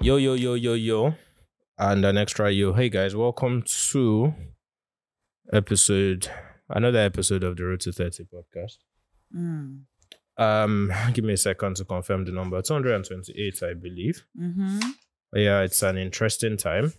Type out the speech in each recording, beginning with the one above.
Yo, and an extra yo. Hey guys, welcome to another episode of the Road to 30 podcast. Give me a second to confirm the number. 228, I believe. Yeah, it's an interesting time.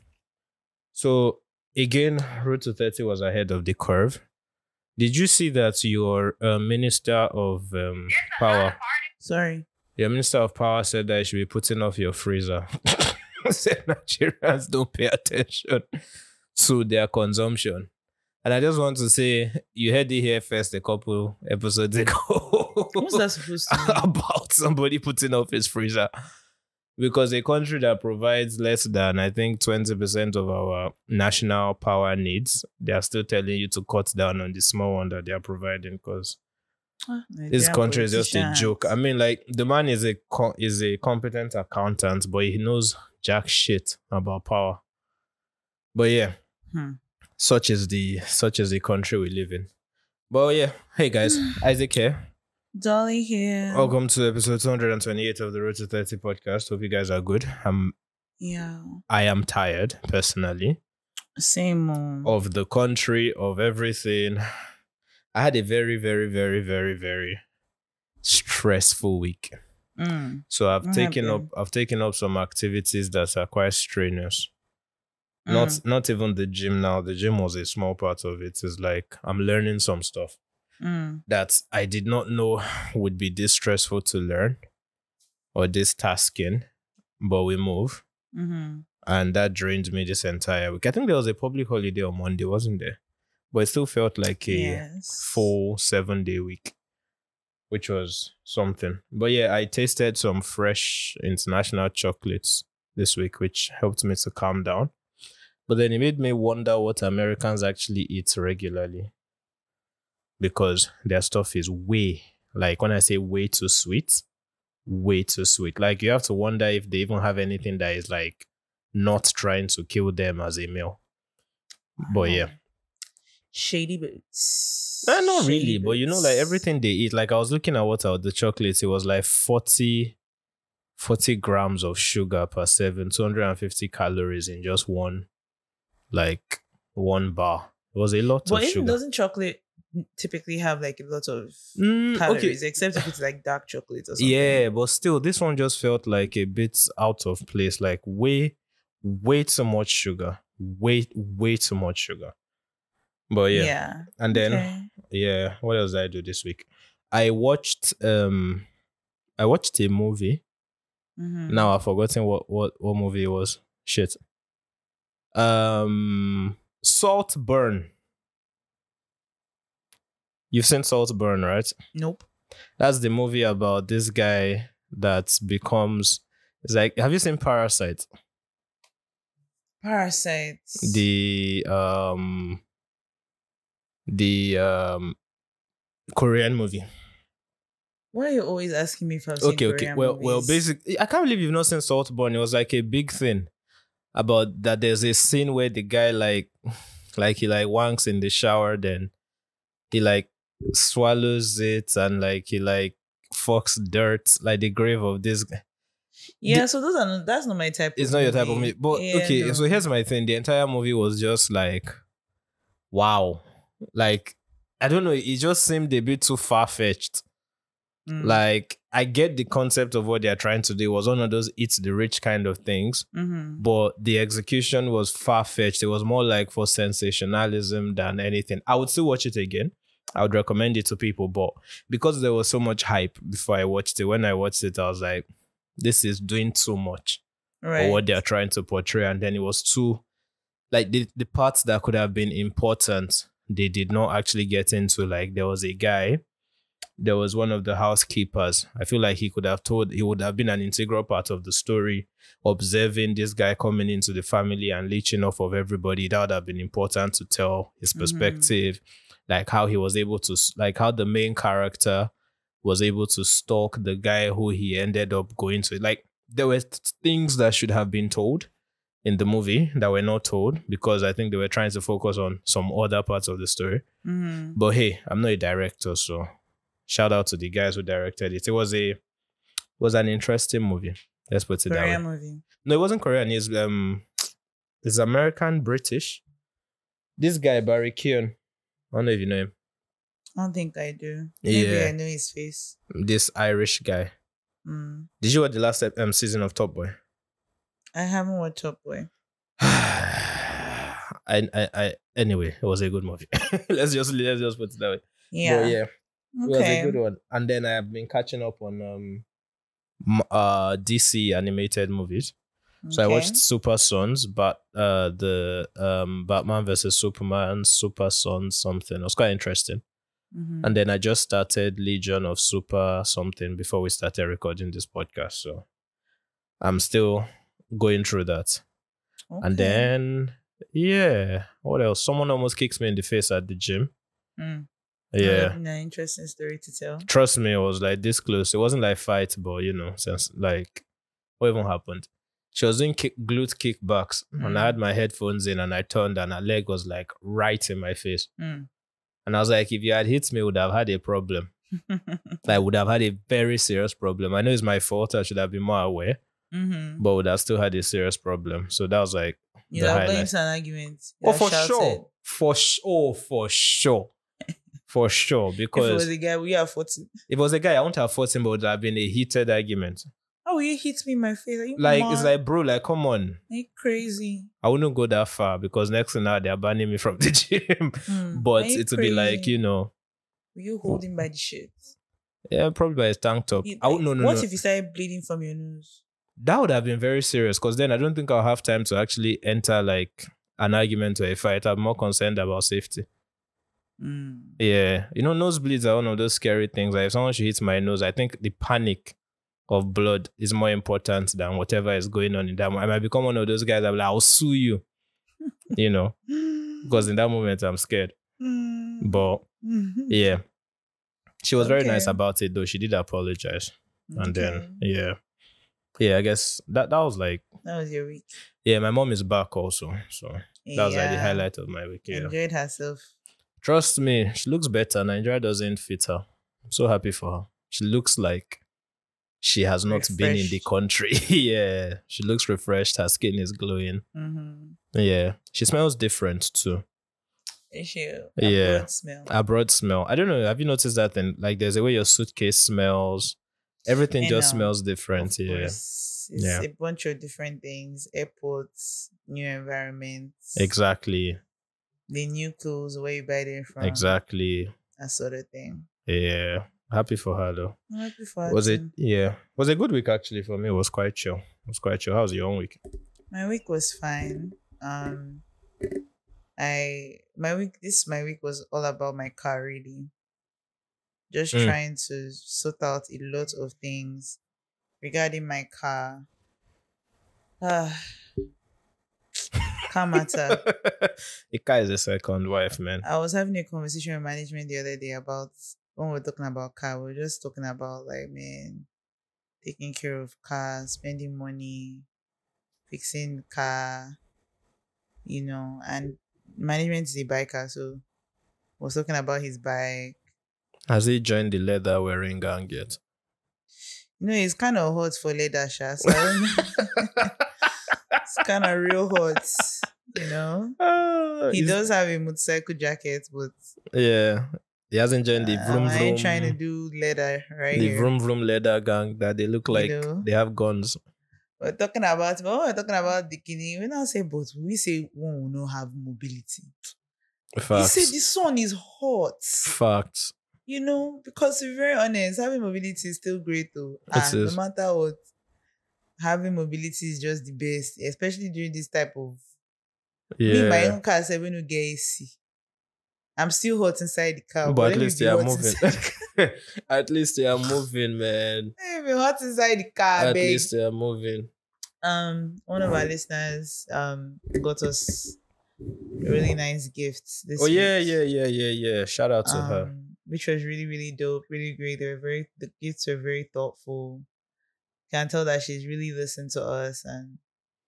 So again, Road to 30 was ahead of the curve. Did you see that your Minister of Power? Sorry. Your Minister of Power said that you should be putting off your freezer. Said Nigerians don't pay attention to their consumption. And I just want to say, you heard it here first a couple episodes ago. What's that supposed to mean? About somebody putting off his freezer. Because a country that provides less than, I think, 20% of our national power needs, they are still telling you to cut down on the small one that they are providing because this country is just a joke. I mean, like, the man is a competent accountant, but he knows jack shit about power. But yeah, such is the country we live in. But yeah, hey guys, Isaac here. Dolly here. Welcome to episode 228 of the Road to 30 podcast. Hope you guys are good. I am tired, personally. Same. Of the country, of everything. I had a very, very, very, very, very stressful week. So I've taken up some activities that are quite strenuous. Not even the gym now. The gym was a small part of it. It's like I'm learning some stuff that I did not know would be this stressful to learn or this tasking, but we move. And that drained me this entire week. I think there was a public holiday on Monday, wasn't there? But it still felt like a full 7-day week, which was something. But yeah, I tasted some fresh international chocolates this week, which helped me to calm down. But then it made me wonder what Americans actually eat regularly. Because their stuff is way, like when I say way too sweet. Like you have to wonder if they even have anything that is like not trying to kill them as a meal. But yeah. Shady boots. Not really, but you know, like everything they eat. Like I was looking at the chocolates, it was like 40 grams of sugar per 250 calories in just one bar. It was a lot of sugar. But doesn't chocolate typically have like a lot of calories, except if it's like dark chocolate or something? Yeah, but still, this one just felt like a bit out of place. Like way too much sugar. Way too much sugar. But yeah. And then what else did I do this week? I watched a movie. Now I've forgotten what movie it was. Shit. Saltburn. You've seen Saltburn, right? Nope. That's the movie about this guy that becomes. It's like, have you seen Parasite? Parasites. The Korean movie. Why are you always asking me if I've seen Korean movies? Well, basically, I can't believe you've not seen Saltburn. It was like a big thing about that. There's a scene where the guy like he like wanks in the shower, then he like swallows it and like he like fucks dirt, like the grave of this guy. Yeah, so that's not my type. It's not your type of movie. But okay, so here's my thing. The entire movie was just like, wow. Like, I don't know, it just seemed a bit too far-fetched. Like, I get the concept of what they're trying to do. It was one of those eat the rich kind of things. But the execution was far-fetched. It was more like for sensationalism than anything. I would still watch it again. I would recommend it to people. But because there was so much hype before I watched it, when I watched it, I was like, this is doing too much for what they're trying to portray. And then it was too, like, the parts that could have been important, they did not actually get into. Like, there was one of the housekeepers. I feel like he would have been an integral part of the story, observing this guy coming into the family and leeching off of everybody. That would have been important to tell his perspective, like how he was able to, like how the main character was able to stalk the guy who he ended up going to. Like, there were things that should have been told in the movie that were not told because I think they were trying to focus on some other parts of the story. But hey, I'm not a director, so shout out to the guys who directed it. It was an interesting movie. Let's put it that way. Korean movie. No, it wasn't Korean. It's American British. This guy Barry Keoghan. I don't know if you know him. I don't think I do. Maybe Yeah. I know his face. This Irish guy. Did you watch the last season of Top Boy? I haven't watched Top Boy. Anyway, it was a good movie. let's just put it that way. Yeah. But yeah. Okay. It was a good one. And then I have been catching up on DC animated movies. So I watched Super Sons, but the Batman versus Superman, Super Sons something. It was quite interesting. And then I just started Legion of Super something before we started recording this podcast. So I'm still going through that. Okay. And then, yeah, what else? Someone almost kicks me in the face at the gym. Yeah. An interesting story to tell. Trust me, it was like this close. It wasn't like fight, but since like what even happened? She was doing glute kickbacks and I had my headphones in and I turned and her leg was like right in my face. And I was like, if you had hit me, I would have had a problem. I would have had a very serious problem. I know it's my fault. I should have been more aware, but would have still had a serious problem. So that was like you have got into an argument. For sure. For sure. For sure. Because if it was a guy, we have fought him. If it was a guy, I wouldn't have fought him, but it would have been a heated argument. Oh, you hit me in my face. It's like, bro, like, come on. Are you crazy? I wouldn't go that far because next thing now they're banning me from the gym. But it would be like, Were you holding by the shirt? Yeah, probably by his tank top. What if you started bleeding from your nose? That would have been very serious because then I don't think I'll have time to actually enter like an argument or a fight. I'm more concerned about safety. Yeah. Nosebleeds are one of those scary things. Like if someone should hit my nose, I think the panic of blood is more important than whatever is going on in that moment. I might become one of those guys that will like, I'll sue you. Because in that moment I'm scared. But yeah. She was very nice about it though. She did apologize. And then yeah, I guess that was like that was your week. Yeah, my mom is back also. So that was like the highlight of my week. Yeah. Enjoyed herself. Trust me, she looks better. Nigeria doesn't fit her. I'm so happy for her. She looks like she has not been in the country. Yeah. She looks refreshed. Her skin is glowing. Yeah. She smells different too. Abroad smell. I don't know. Have you noticed that thing? Like there's a way your suitcase smells. Everything just smells different. It's a bunch of different things. Airports, new environments. Exactly. The new clothes, where you buy them from. Exactly. That sort of thing. Yeah. Happy for her though. Happy for her. Was it a good week actually for me. It was quite chill. How was your own week? My week was fine. My week was all about my car really. Just trying to sort out a lot of things regarding my car. Car matter. The car is a second wife, man. I was having a conversation with management the other day about when we were talking about car. We were just talking about like, man, taking care of cars, spending money, fixing car, and management is a biker, so was talking about his bike. Has he joined the leather wearing gang yet? It's kind of hot for leather, Sha. So I don't know. It's kind of real hot, He does have a motorcycle jacket, but yeah, he hasn't joined the vroom vroom. I ain't trying to do leather right the vroom vroom leather gang that they look like they have guns. We're talking about the kidney. We now say, but we say one will not have mobility. Facts. He said the sun is hot. Facts. Because to be very honest, having mobility is still great though. No matter what, having mobility is just the best, especially during this type of. Me, my own car, I will get AC. I'm still hot inside the car, but at least you are moving. At least you are moving, man. I'm hot inside the car. At least you are moving. One of our listeners got us a really nice gift this week. Yeah. Shout out to her. Which was really, really dope, really great. The gifts were very thoughtful. Can tell that she's really listened to us and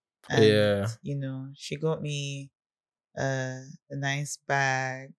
she got me a nice bag.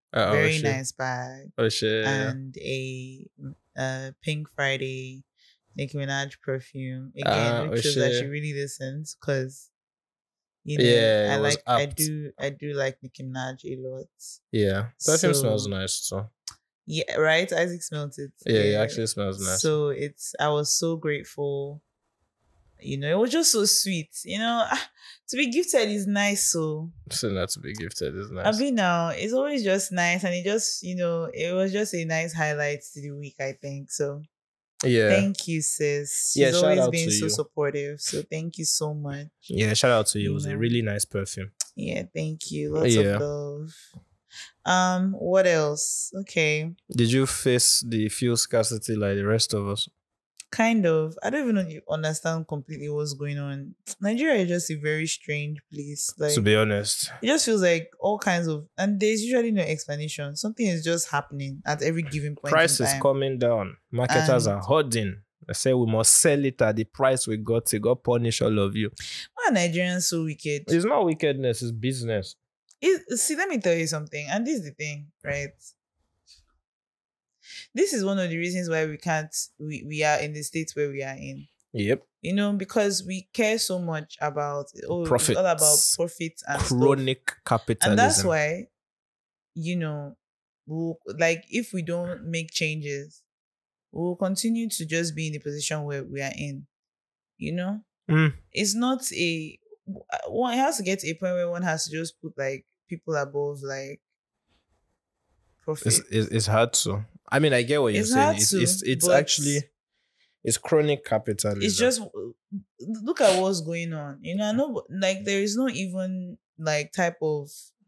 Very nice bag. Oh shit. And a Pink Friday Nicki Minaj perfume again, which shows that she really listens because yeah, I do like Nicki Minaj a lot. Yeah, perfume smells nice too. Yeah, right. Isaac smelled it. Yeah, it actually smells nice. So I was so grateful. It was just so sweet. To be gifted is nice. So not to be gifted is nice. I mean, now it's always just nice, and it just it was just a nice highlight to the week, I think. So yeah, thank you, sis. She's always been so supportive. So thank you so much. Yeah, shout out to you. It was a really nice perfume. Yeah, thank you. Lots of love. What else? Okay. Did you face the fuel scarcity like the rest of us? Kind of. I don't even understand completely what's going on. Nigeria is just a very strange place. Like, to be honest, it just feels like all kinds of, and there's usually no explanation. Something is just happening at every given point. Price is coming down. Marketers are hoarding. They say we must sell it at the price we got to go punish all of you. Why are Nigerians so wicked? It's not wickedness, it's business. See, let me tell you something, and this is the thing, right? This is one of the reasons why we are in the state where we are in. Yep. Because we care so much about profits. It's all about profits and chronic stuff. Capitalism. And that's why, if we don't make changes, we'll continue to just be in the position where we are in. It's not one has to get to a point where one has to just put like people above like profit. It's hard to. I mean, I get what you're saying. It's actually it's chronic capitalism. It's just look at what's going on. I know, like there is no even like type of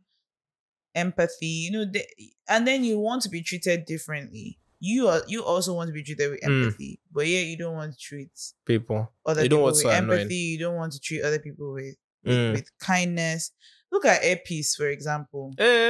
empathy. And then you want to be treated differently. You also want to be treated with empathy, but you don't want to treat people. Other people with empathy. You don't want to treat other people with kindness. Look at Airpeace, for example.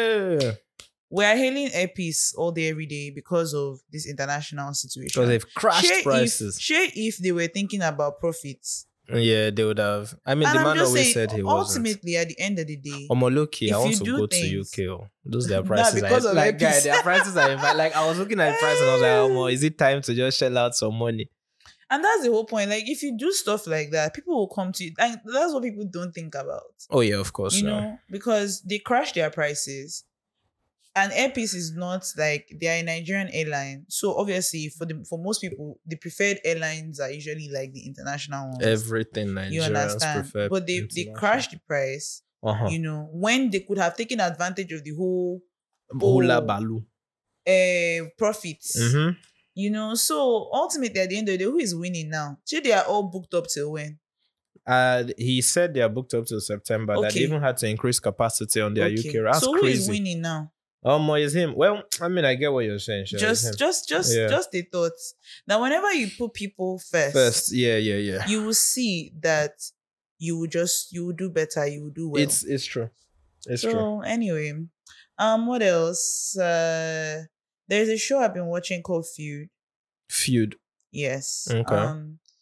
We are hailing Airpeace all day, every day because of this international situation. Because they've crashed prices. If they were thinking about profits. Yeah, they would have. I mean, the man always said he wasn't. Ultimately, at the end of the day, Omoloki, I want to go to UK. Those their prices. Because of like, guy, their prices are like, I was looking at the price and I was like, is it time to just shell out some money? And that's the whole point. Like, if you do stuff like that, people will come to you. And that's what people don't think about. Oh, yeah, of course. Because they crash their prices. And Airpeace is not like, they are a Nigerian airline. So obviously for most people, the preferred airlines are usually like the international ones. Everything Nigerians prefer. But they crashed the price, when they could have taken advantage of the whole balu profits. Mm-hmm. So ultimately at the end of the day, who is winning now? So they are all booked up till when? He said they are booked up till September. That they even had to increase capacity on their UK route. So who is winning now? It's him. Well, I mean, I get what you're saying. Sure. Just the thoughts. Now, whenever you put people first, yeah, you will see that you will do better. You will do well. It's true. It's true. So anyway, what else? There's a show I've been watching called Feud. Feud. Yes. Okay.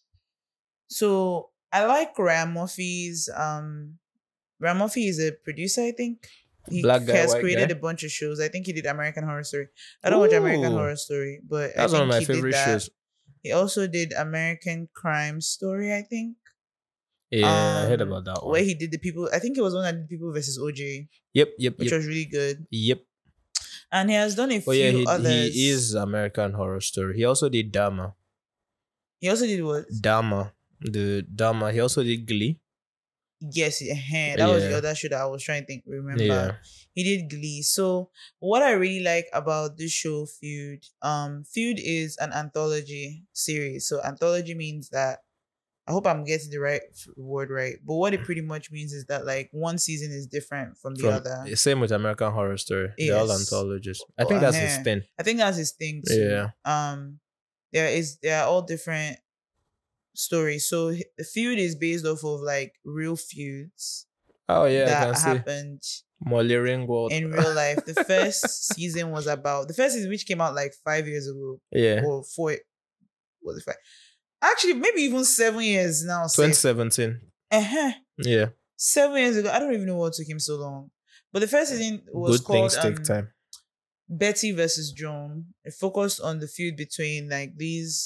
So I like Ryan Murphy's. Ryan Murphy is a producer, I think. He has created a bunch of shows. I think he did American Horror Story. I don't watch American Horror Story, but that's one of my favorite shows. He also did American Crime Story, I think. Yeah, I heard about that one. Where he did I think it was one that did People versus OJ. Yep. Which was really good. Yep. And he has done a few others. He is American Horror Story. He also did Dahmer. He also did what? Dahmer. He also did Glee. Yes, that was the other show that I was trying to remember. Yeah. He did Glee. So what I really like about this show, Feud, Feud is an anthology series. So anthology means that, I hope I'm getting the right word right, but what it pretty much means is that like one season is different from the other. Same with American Horror Story. Yes. They're all anthologies. I think that's his thing. I think that's his thing too. Yeah. They are all different stories. So the Feud is based off of like real feuds. Oh yeah, that happened Molly Ringwald in real life. The first season which came out like 5 years ago. Yeah. Or 4. Was it 5? Actually, maybe even 7 years now. 2017. Yeah. 7 years ago. I don't even know what took him so long. But the first season was called Good Things Take Time. Betty versus Joan. It focused on the feud between like these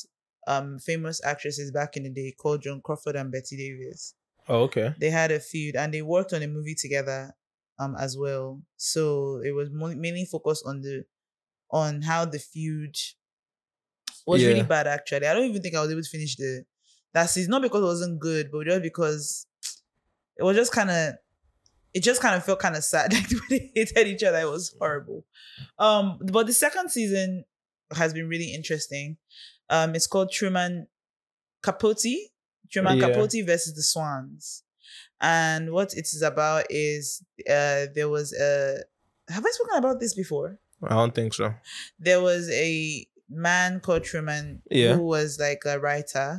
famous actresses back in the day called Joan Crawford and Betty Davis. Oh, okay. They had a feud and they worked on a movie together as well. So it was mainly focused on how the feud was really bad. Actually, I don't even think I was able to finish that season. Not because it wasn't good, but just because it was just kind of. It just kind of felt kind of sad. Like the way they hated each other, it was horrible. But the second season has been really interesting. It's called Truman Capote Capote versus the Swans. And what it is about is there was a... Have I spoken about this before? I don't think so. There was a man called Truman who was like a writer.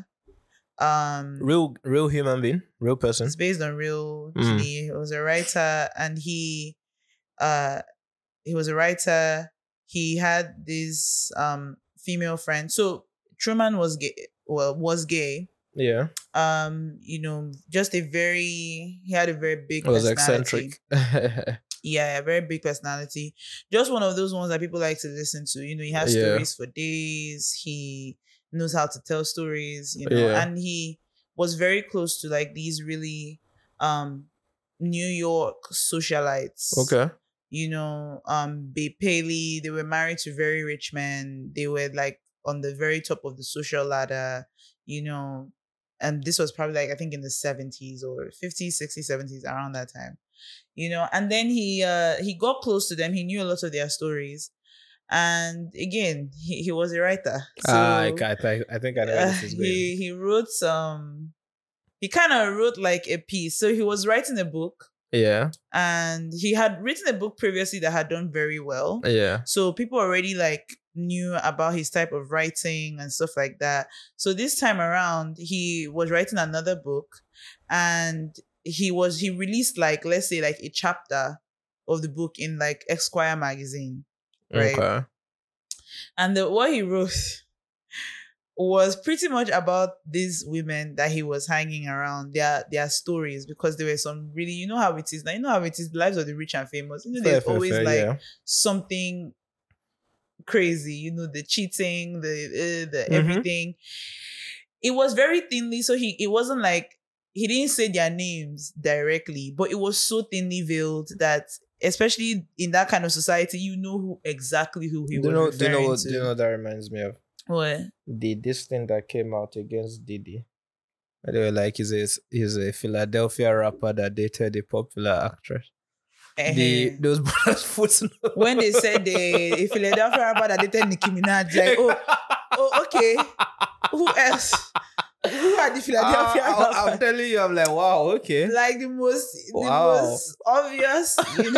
Real human being, real person. It's based on real He was a writer and he was a writer. He had this female friend. So Truman was gay. Yeah. Just he had a very big personality. Was eccentric. Yeah, a very big personality. Just one of those ones that people like to listen to. He has stories for days. He knows how to tell stories, and he was very close to like these really New York socialites. Okay. Babe Paley, they were married to very rich men. They were like on the very top of the social ladder, and this was probably like I think in the 70s or 50s, 60s, 70s, around that time. And then he got close to them. He knew a lot of their stories. And again, he was a writer. So, I think I know where this is going. He wrote he kind of wrote like a piece. So he was writing a book. Yeah. And he had written a book previously that had done very well. Yeah. So people already like knew about his type of writing and stuff like that. So this time around, he was writing another book, and he released like, let's say like a chapter of the book in like Esquire magazine. Right. Okay. And what he wrote was pretty much about these women that he was hanging around, their stories, because there were some really, how it is. Now, how it is, the lives of the rich and famous. There's always something crazy, the cheating, the everything. It was very thinly, so it wasn't like, he didn't say their names directly, but it was so thinly veiled that, especially in that kind of society, exactly who he was referring to. Do you know what that reminds me of? What? This thing that came out against Diddy. They were like, he's a Philadelphia rapper that dated a popular actress. Those brothers footnotes. When they said a Philadelphia rapper that dated Nicki Minaj, like, oh, okay. Who else? Who are the Philadelphia rappers? I'm telling you, I'm like, wow, okay. Like the most obvious,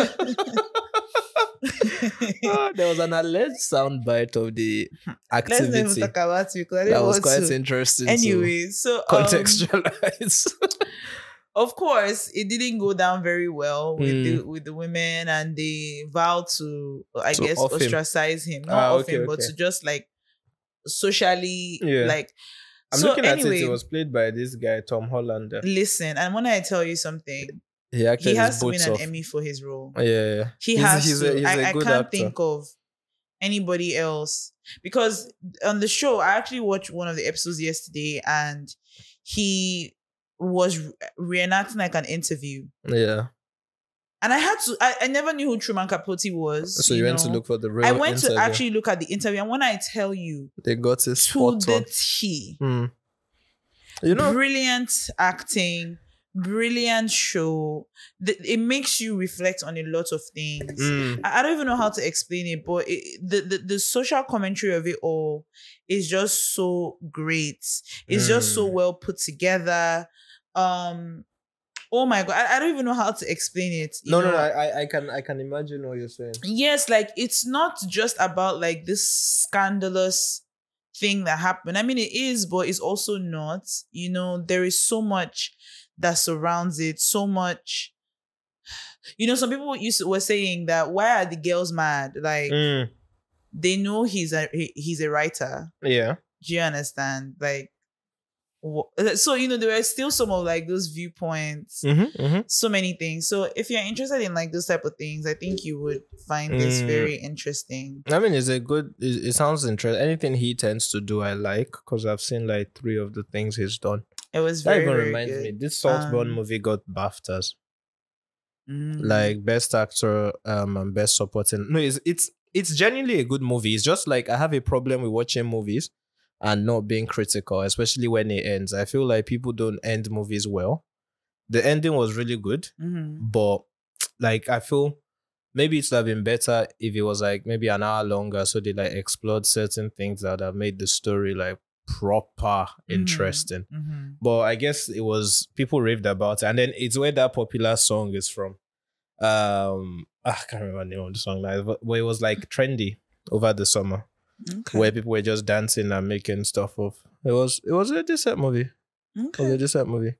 There was an alleged soundbite of the activity. Let's not talk about it because that was quite interesting. Anyway, so contextualize. Of course, it didn't go down very well with the women, and they vowed to, I guess, ostracize him. Not off him, but to just like socially, like. I'm looking at it. It was played by this guy, Tom Holland. Listen, and when I tell you something, he has to win an Emmy for his role. Yeah. He has to. I can't think of anybody else, because on the show, I actually watched one of the episodes yesterday, and he was reenacting like an interview. Yeah. And I never knew who Truman Capote was. So you went to look for the real I went interview. to actually look at the interview. And when I tell you, they got his to the T. Brilliant acting, brilliant show. It makes you reflect on a lot of things. I don't even know how to explain it, but the social commentary of it all is just so great. It's just so well put together. Oh my God, I don't even know how to explain it. No, I can imagine what you're saying. Yes, like it's not just about like this scandalous thing that happened. I mean, it is, but it's also not. There is so much that surrounds it, so much. Some people were saying that, why are the girls mad? Like, they know he's a writer. Yeah. Do you understand? Like, So there were still some of like those viewpoints, so many things. So if you're interested in like those type of things, I think you would find this very interesting. I mean, it sounds interesting. Anything he tends to do, I like, because I've seen like 3 of the things he's done. It was very, that even very reminds good. me, this Saltburn movie got BAFTAs. Mm. Like best actor and best supporting. No, it's genuinely a good movie. It's just like I have a problem with watching movies and not being critical, especially when it ends. I feel like people don't end movies well. The ending was really good, but like I feel maybe it would have been better if it was like maybe an hour longer, so they like explored certain things that have made the story like proper interesting. But I guess it was people raved about it, and then it's where that popular song is from. I can't remember the name of the song now, but it was like trendy over the summer, where people were just dancing and making stuff of. It was a decent movie. Okay. It was a decent movie.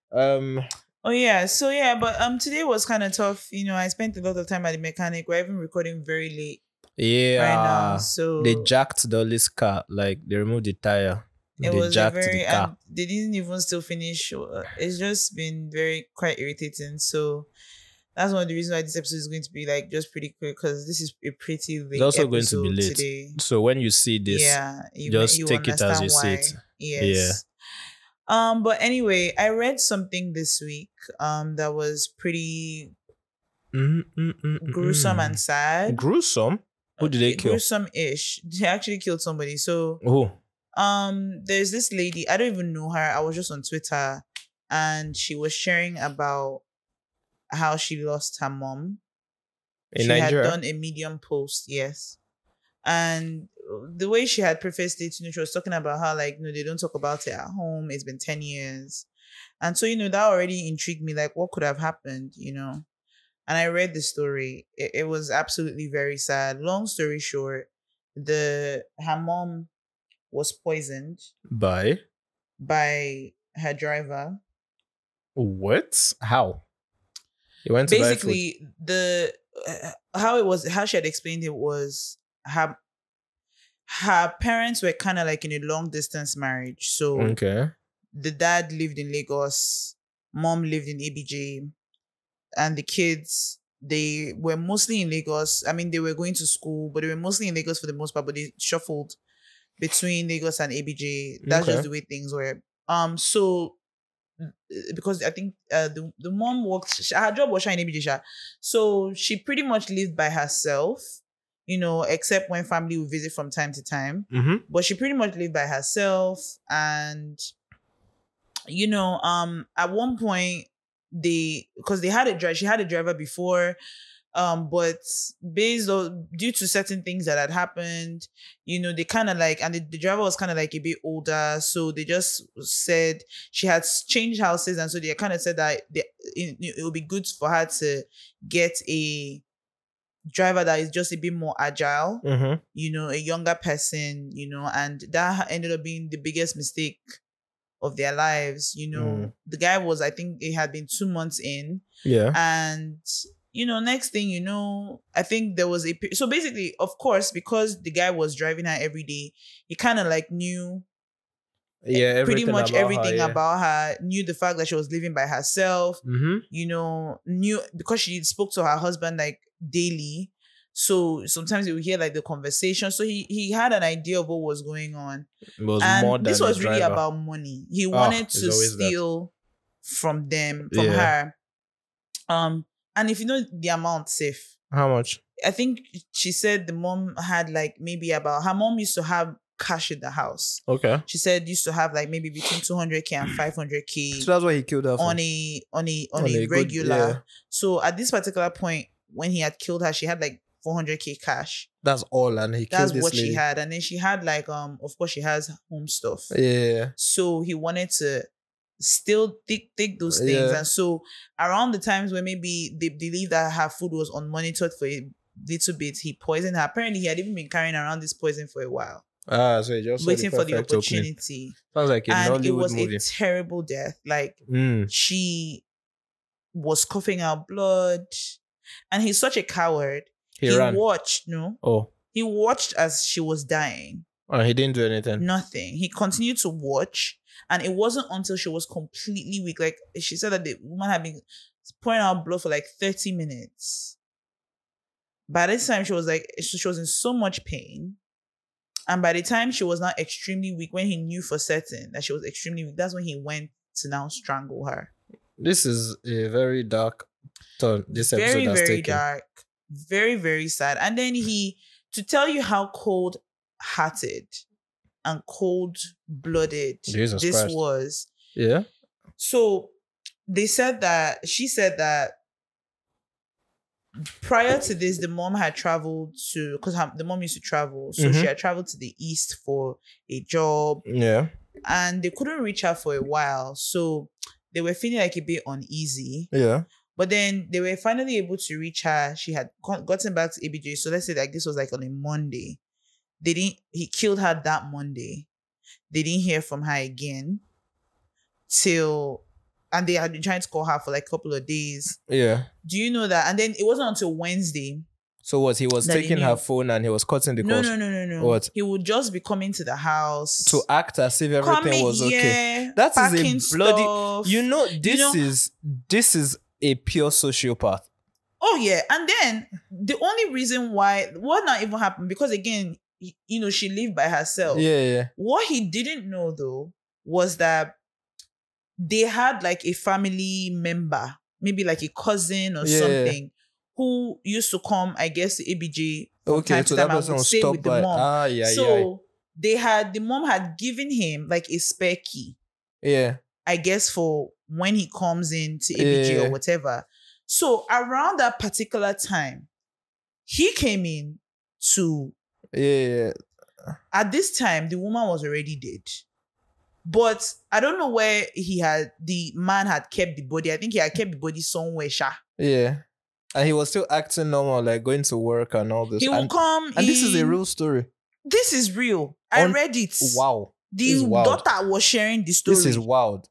Oh yeah, so yeah, but today was kind of tough. I spent a lot of time at the mechanic. We're even recording very late. Yeah, right now. So they jacked Dolly's car, like they removed the tire. It was jacked the car. And they didn't even still finish. It's just been quite irritating. So that's one of the reasons why this episode is going to be like just pretty quick, because this is a pretty late. It's also going to be late today. So when you see this, you take it as you see it. Yes. Yeah. But anyway, I read something this week that was pretty gruesome and sad. Gruesome? Who did they kill? Gruesome-ish. They actually killed somebody. So there's this lady, I don't even know her. I was just on Twitter and she was sharing about how she lost her mom. In Nigeria? Had done a Medium post, yes. And the way she had prefaced it, she was talking about how like, they don't talk about it at home. It's been 10 years. And so, that already intrigued me, like what could have happened, And I read the story. It was absolutely very sad. Long story short, her mom was poisoned by her driver. What? How? He went to basically how she had explained it was her parents were kind of like in a long distance marriage. So the dad lived in Lagos, mom lived in ABJ, and the kids, they were mostly in Lagos. I mean, they were going to school, but they were mostly in Lagos for the most part, but they shuffled between Lagos and ABJ. That's just the way things were. So because I think the mom worked, her job was in ABJ, so she pretty much lived by herself, except when family would visit from time to time. But she pretty much lived by herself, and at one point because she had a driver before, but due to certain things that had happened, they kind of like, and the driver was kind of like a bit older, so they just said she had changed houses, and so they kind of said that it would be good for her to get a driver that is just a bit more agile, a younger person, and that ended up being the biggest mistake of their lives. The guy was, I think it had been 2 months in, and next thing I think there was so basically, of course, because the guy was driving her every day, he kind of like knew pretty much everything about her, knew the fact that she was living by herself, knew because she spoke to her husband like daily, so sometimes you would hear like the conversation, so he had an idea of what was going on. And this was really about money. He wanted to steal from her. And if you know the amount, safe. How much? I think she said the mom had like maybe her mom used to have cash in the house. Okay. She said used to have like maybe between 200K and 500K. So that's why he killed her on a regular. Good. So at this particular point, when he had killed her, she had like 400K cash. That's all, and he killed this lady. That's what she had, and then she had like of course she has home stuff. Yeah. So he wanted to still take those things, and so around the times where maybe they believed that her food was unmonitored for a little bit, he poisoned her. Apparently he had even been carrying around this poison for a while, so he just waiting for the opportunity. Sounds like a Nollywood it was movie. A terrible death. Like she was coughing out blood, and he's such a coward. He watched as she was dying. Oh, he didn't do anything. Nothing. He continued to watch, and it wasn't until she was completely weak. Like she said that the woman had been pouring out blood for like 30 minutes. By this time, she was in so much pain. And by the time she was not extremely weak, when he knew for certain that she was extremely weak, that's when he went to now strangle her. This is a very dark turn. This episode very, has very taken. dark. Very, very sad. And then to tell you how cold-hearted and cold-blooded Jesus this Christ. was. Yeah. So she said that prior to this, the mom had traveled to, because the mom used to travel. So she had traveled to the east for a job. Yeah. And they couldn't reach her for a while. So they were feeling like a bit uneasy. Yeah. But then they were finally able to reach her. She had gotten back to ABJ. So let's say like this was like on a Monday. He killed her that Monday. They didn't hear from her again and they had been trying to call her for like a couple of days. Yeah. Do you know that? And then it wasn't until Wednesday. So he was taking her phone and he was cutting the calls? No. What? He would just be coming to the house. To act as if everything was okay. That is a bloody... Stuff. This is a pure sociopath. Oh, yeah. And then the only reason why... What not even happened? Because again, she lived by herself. Yeah. What he didn't know, though, was that they had like a family member, maybe like a cousin or something, who used to come, I guess, to ABJ from time to time and would stay with the mom. The mom had given him like a spare key. Yeah. I guess for when he comes in to ABJ or whatever. So around that particular time, he came in to... Yeah. At this time, the woman was already dead. But I don't know where the man had kept the body. I think he had kept the body somewhere, Yeah. And he was still acting normal, like going to work and all this. He will come. And this is a real story. This is real. I read it. Wow. The daughter was sharing the story. This is wild.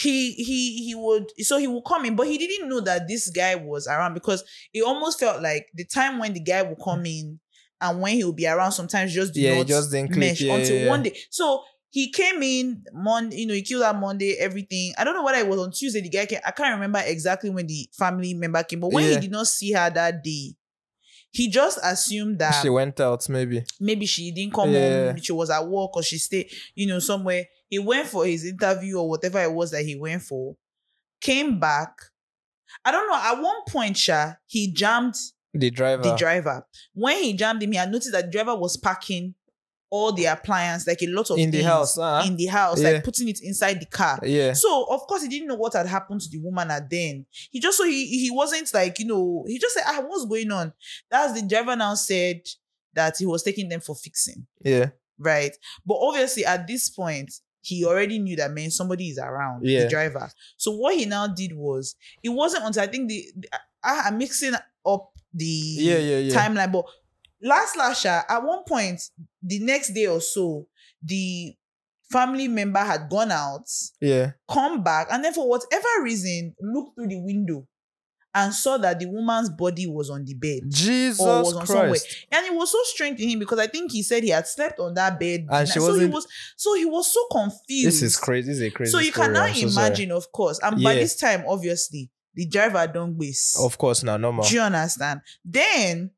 He would come in, but he didn't know that this guy was around, because it almost felt like the time when the guy would come in and when he would be around, sometimes just didn't mesh until one day. So he came in Monday, he killed her Monday, everything. I don't know whether it was on Tuesday the guy came. I can't remember exactly when the family member came, but when he did not see her that day, he just assumed that she went out, maybe. Maybe she didn't come home, she was at work or she stayed, somewhere. He went for his interview or whatever it was that he went for, came back. I don't know, at one point, he jammed the driver. When he jammed him, he had noticed that the driver was packing all the appliance, like a lot of in things the house, like putting it inside the car. Yeah. So of course he didn't know what had happened to the woman at then. He just he wasn't like, he just said, what's going on? That's the driver now said that he was taking them for fixing. Yeah. Right. But obviously at this point, he already knew that somebody is around, the driver. So what he now did was, it wasn't until I think I'm mixing up the timeline, but last at one point, the next day or so, the family member had gone out, come back, and then for whatever reason, looked through the window and saw that the woman's body was on the bed. Jesus or was on Christ. somewhere. And it was so strange to him, because I think he said he had slept on that bed. And he was so confused. This is crazy. This is a crazy So you story. cannot imagine, of course. And by this time, obviously, the driver don't waste. Of course, now normal. Do you understand? Then,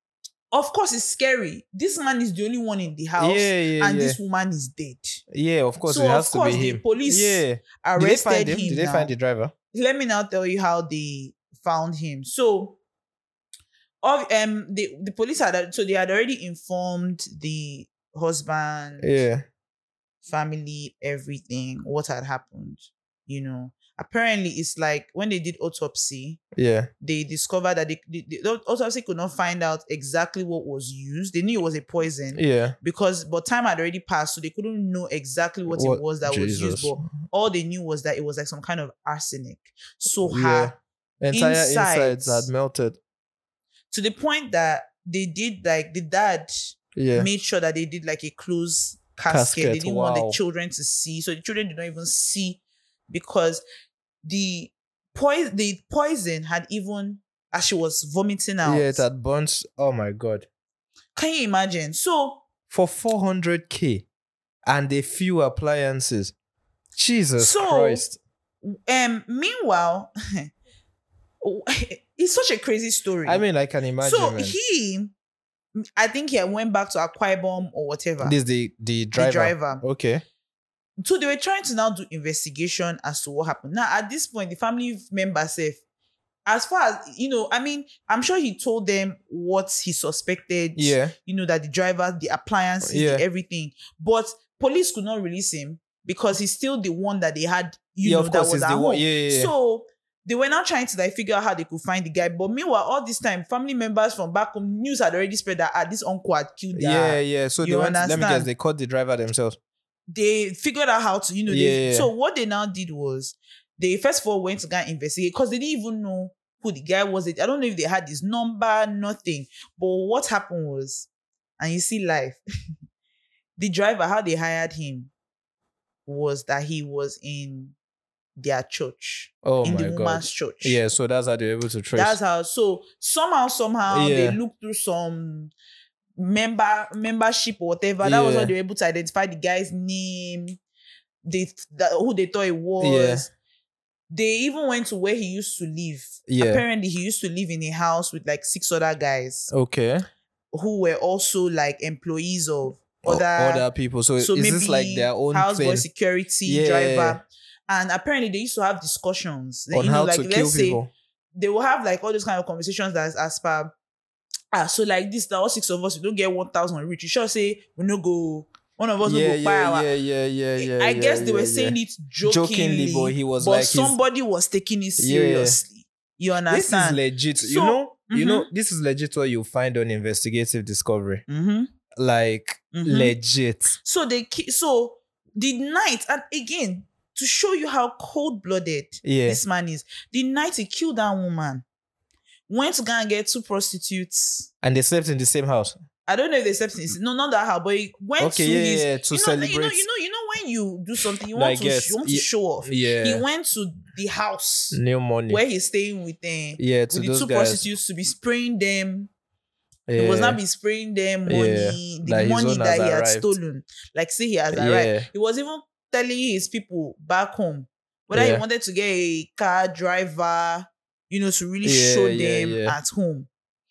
of course, it's scary. This man is the only one in the house, and this woman is dead. Yeah, of course, so it has to be him. The police arrested him. Did they find the driver? Let me now tell you how they found him. So, the police had already informed the husband, family, everything, what had happened. Apparently, it's like when they did autopsy, they discovered that the autopsy could not find out exactly what was used. They knew it was a poison, but time had already passed, so they couldn't know exactly what it was that was used. But all they knew was that it was like some kind of arsenic. So her entire insides had melted to the point that they did, like, the dad made sure that they did like a closed casket. They didn't want the children to see, so the children did not even see, because the poison had, even as she was vomiting out, it had burnt. Oh my God. Can you imagine? So for 400K and a few appliances. Jesus So, Christ. Meanwhile, it's such a crazy story. I mean, I can imagine. So man. I think he went back to Akwa Ibom or whatever. This is the driver. The driver. Okay. So they were trying to now do investigation as to what happened. Now, at this point, the family member said, as far as, I mean, I'm sure he told them what he suspected. Yeah. That the driver, the appliances, everything. But police could not release him because he's still the one that they had, that was at home. Yeah. So they were now trying to figure out how they could find the guy. But meanwhile, all this time, family members from back home, news had already spread that this uncle had killed their... Yeah. So they went, let me guess, they caught the driver themselves. They figured out how to, so what they now did was, they first of all went to go and investigate because they didn't even know who the guy was. I don't know if they had his number, nothing. But what happened was, and you see life, the driver, how they hired him was that he was in their church. In the woman's church. Yeah, so that's how they were able to trace. That's how. So somehow they looked through some membership or whatever. That was how they were able to identify the guy's name, who they thought it was. Yeah. They even went to where he used to live. Yeah. Apparently, he used to live in a house with 6 other guys. Okay. Who were also employees of other people. So is maybe this their own houseboy security driver? And apparently, they used to have discussions on how to kill people. They will have all those kind of conversations that as per so this, all 6 of us, we don't get 1,000 rich. You sure say we no go. One of us will go buy our... Yeah. I guess they were saying it jokingly, but he was somebody was taking it seriously. You understand? This is legit. So, you know, this is legit what you find on Investigative Discovery. Legit. So the night, and again, to show you how cold-blooded this man is, the night he killed that woman, went to go and get 2 prostitutes. And they slept in the same house. I don't know if they slept in not that house, but he went to celebrate. You know when you do something, you want to show off. Yeah. He went to the house, New Money, where he's staying with them. Yeah, to with the 2 prostitutes to be spraying them. He was not be spraying them money, the money that he had stolen. Say he has arrived. He was even telling his people back home whether he wanted to get a car driver, to really show them at home.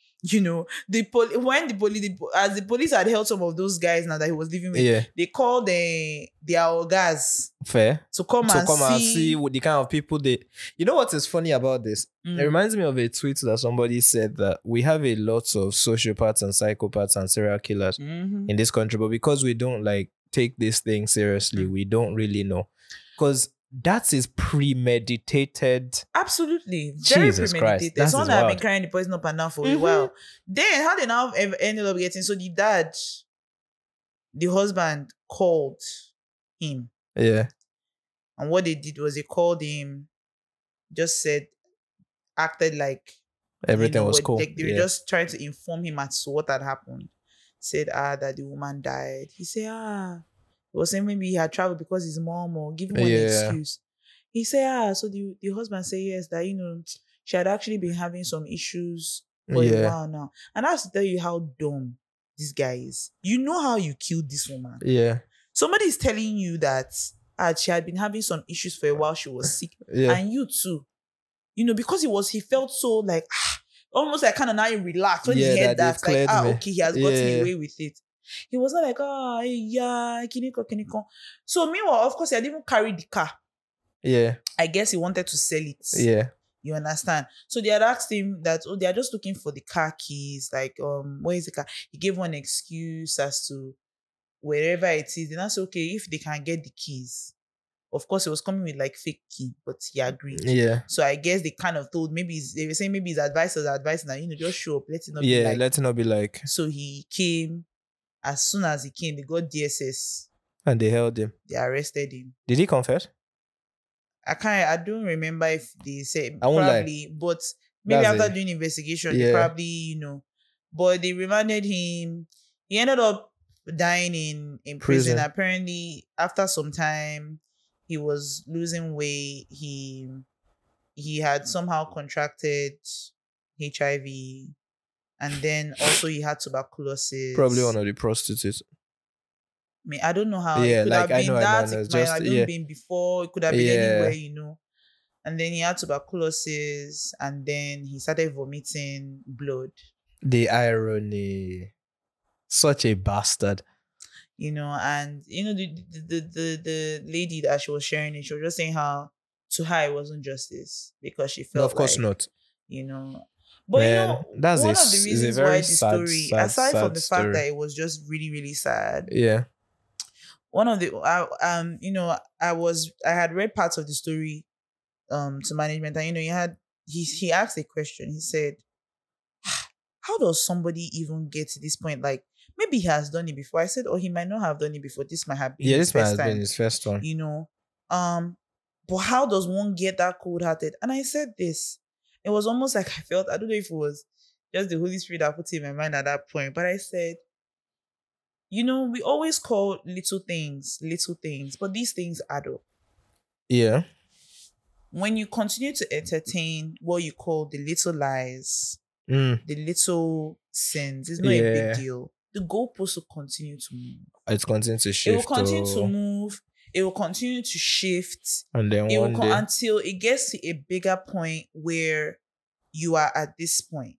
As the police had held some of those guys now that he was living with, they called their guys to come and see the kind of people they... You know what is funny about this? It reminds me of a tweet that somebody said that we have a lot of sociopaths and psychopaths and serial killers in this country, but because we don't take this thing seriously, we don't really know. Because that is premeditated. Absolutely. Very Jesus premeditated. Christ. Someone that have been carrying the poison up and down for a while. Then how they now ended up getting... So the husband called him. Yeah. And what they did was they called him, acted like everything was cool. They were just trying to inform him as to what had happened. Said, that the woman died. He said, he was saying maybe he had traveled because his mom, or give him an excuse. He said, so the husband said yes, that, she had actually been having some issues for a while now. And I have to tell you how dumb this guy is. You know how you killed this woman. Yeah. Somebody is telling you that she had been having some issues for a while, she was sick. And you too. Because he felt so almost kind of now relaxed when he heard that. Okay, he has gotten away with it. He was not kiniko. So meanwhile, of course, he had even carried the car. Yeah. I guess he wanted to sell it. Yeah. You understand? So they had asked him that, they are just looking for the car keys. Where is the car? He gave one excuse as to wherever it is. Then I said, okay, if they can get the keys. Of course, it was coming with fake key, but he agreed. Yeah. So I guess they kind of told, they were saying maybe his advisors are advising that, just show up, let it not be let it not be So he came. As soon as he came, they got DSS. And they held him. They arrested him. Did he confess? I don't remember if they said, I won't probably, lie. but maybe after doing investigation, they probably, but they remanded him. He ended up dying in prison. Apparently, after some time, he was losing weight. He had somehow contracted HIV. And then also he had tuberculosis. Probably one of the prostitutes. I don't know how it Yeah, could like have been that. I know. It might Just have yeah, even been before. It could have been yeah. anywhere. And then he had tuberculosis, and then he started vomiting blood. The irony. Such a bastard. And the lady that she was sharing it, she was just saying how to her it wasn't justice because she felt No, of course like, not. But Man, that's one of the reasons very why the sad, story, sad, aside sad from the fact story. that it was just really, really sad, Yeah. one of the I had read parts of the story to management, and he asked a question. He said, how does somebody even get to this point? Like, maybe he has done it before. I said, he might not have done it before. This might have been his first time. Been his first one. But how does one get that cold-hearted? And I said this. It was almost like I don't know if it was just the Holy Spirit that put it in my mind at that point. But I said, we always call little things, but these things add up. Yeah. When you continue to entertain what you call the little lies, the little sins, it's not a big deal. The goalposts will continue to move. It's continue to shift. It will continue to move. It will continue to shift. And then until it gets to a bigger point where you are at this point.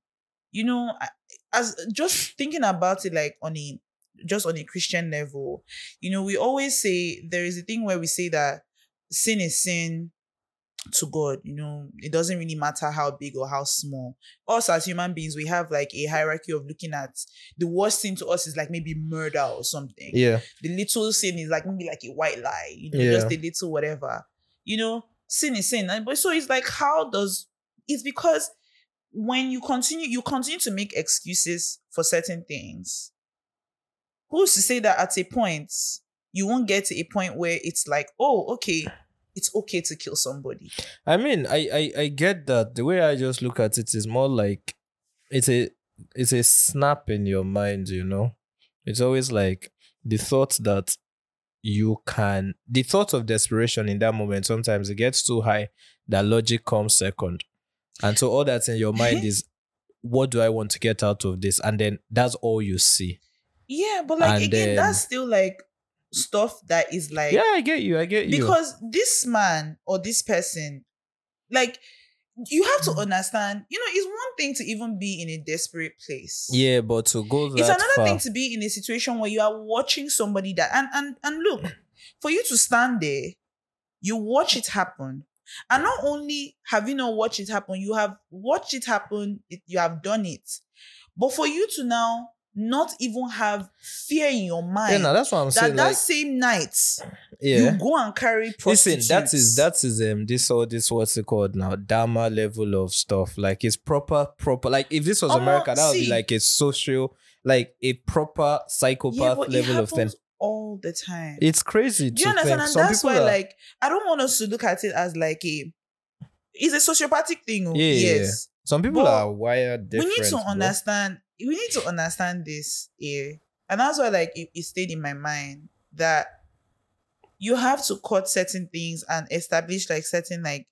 As just thinking about it like on a Christian level, we always say there is a thing where we say that sin is sin to God. It doesn't really matter how big or how small. Us as human beings, we have like a hierarchy of looking at the worst sin to us is like maybe murder or something. Yeah. The little sin is like maybe like a white lie, just a little whatever. Sin is sin. But so it's like, it's because when you continue to make excuses for certain things. Who's to say that at a point you won't get to a point where it's like, okay, it's okay to kill somebody? I mean, I get that. The way I just look at it is more like it's a snap in your mind, It's always like the thought that the thought of desperation in that moment, sometimes it gets too high that logic comes second. And so all that's in your mind is, what do I want to get out of this? And then that's all you see. Yeah, but that's still like stuff that is like, yeah, I get you because this man or this person, like, you have to understand, it's one thing to even be in a desperate place, but to go that it's another far. thing to be in a situation where you are watching somebody that and look, for you to stand there, you watch it happen, and not only have you not watched it happen, you have watched it happen, you have done it, but for you to now not even have fear in your mind. Yeah, that's what I'm saying. That same night, you go and carry prostitutes. Listen, that is this what's it called now? Dharma level of stuff. Like, it's proper. Like, if this was America, that would be like a social, like a proper psychopath level of thing. All the time. It's crazy. Do you understand? And that's why, like, I don't want us to look at it as like it's a sociopathic thing. Yes. Yeah. Some people are wired different. We need to understand. We need to understand this here. And that's why, like, it stayed in my mind that you have to cut certain things and establish, like, certain, like,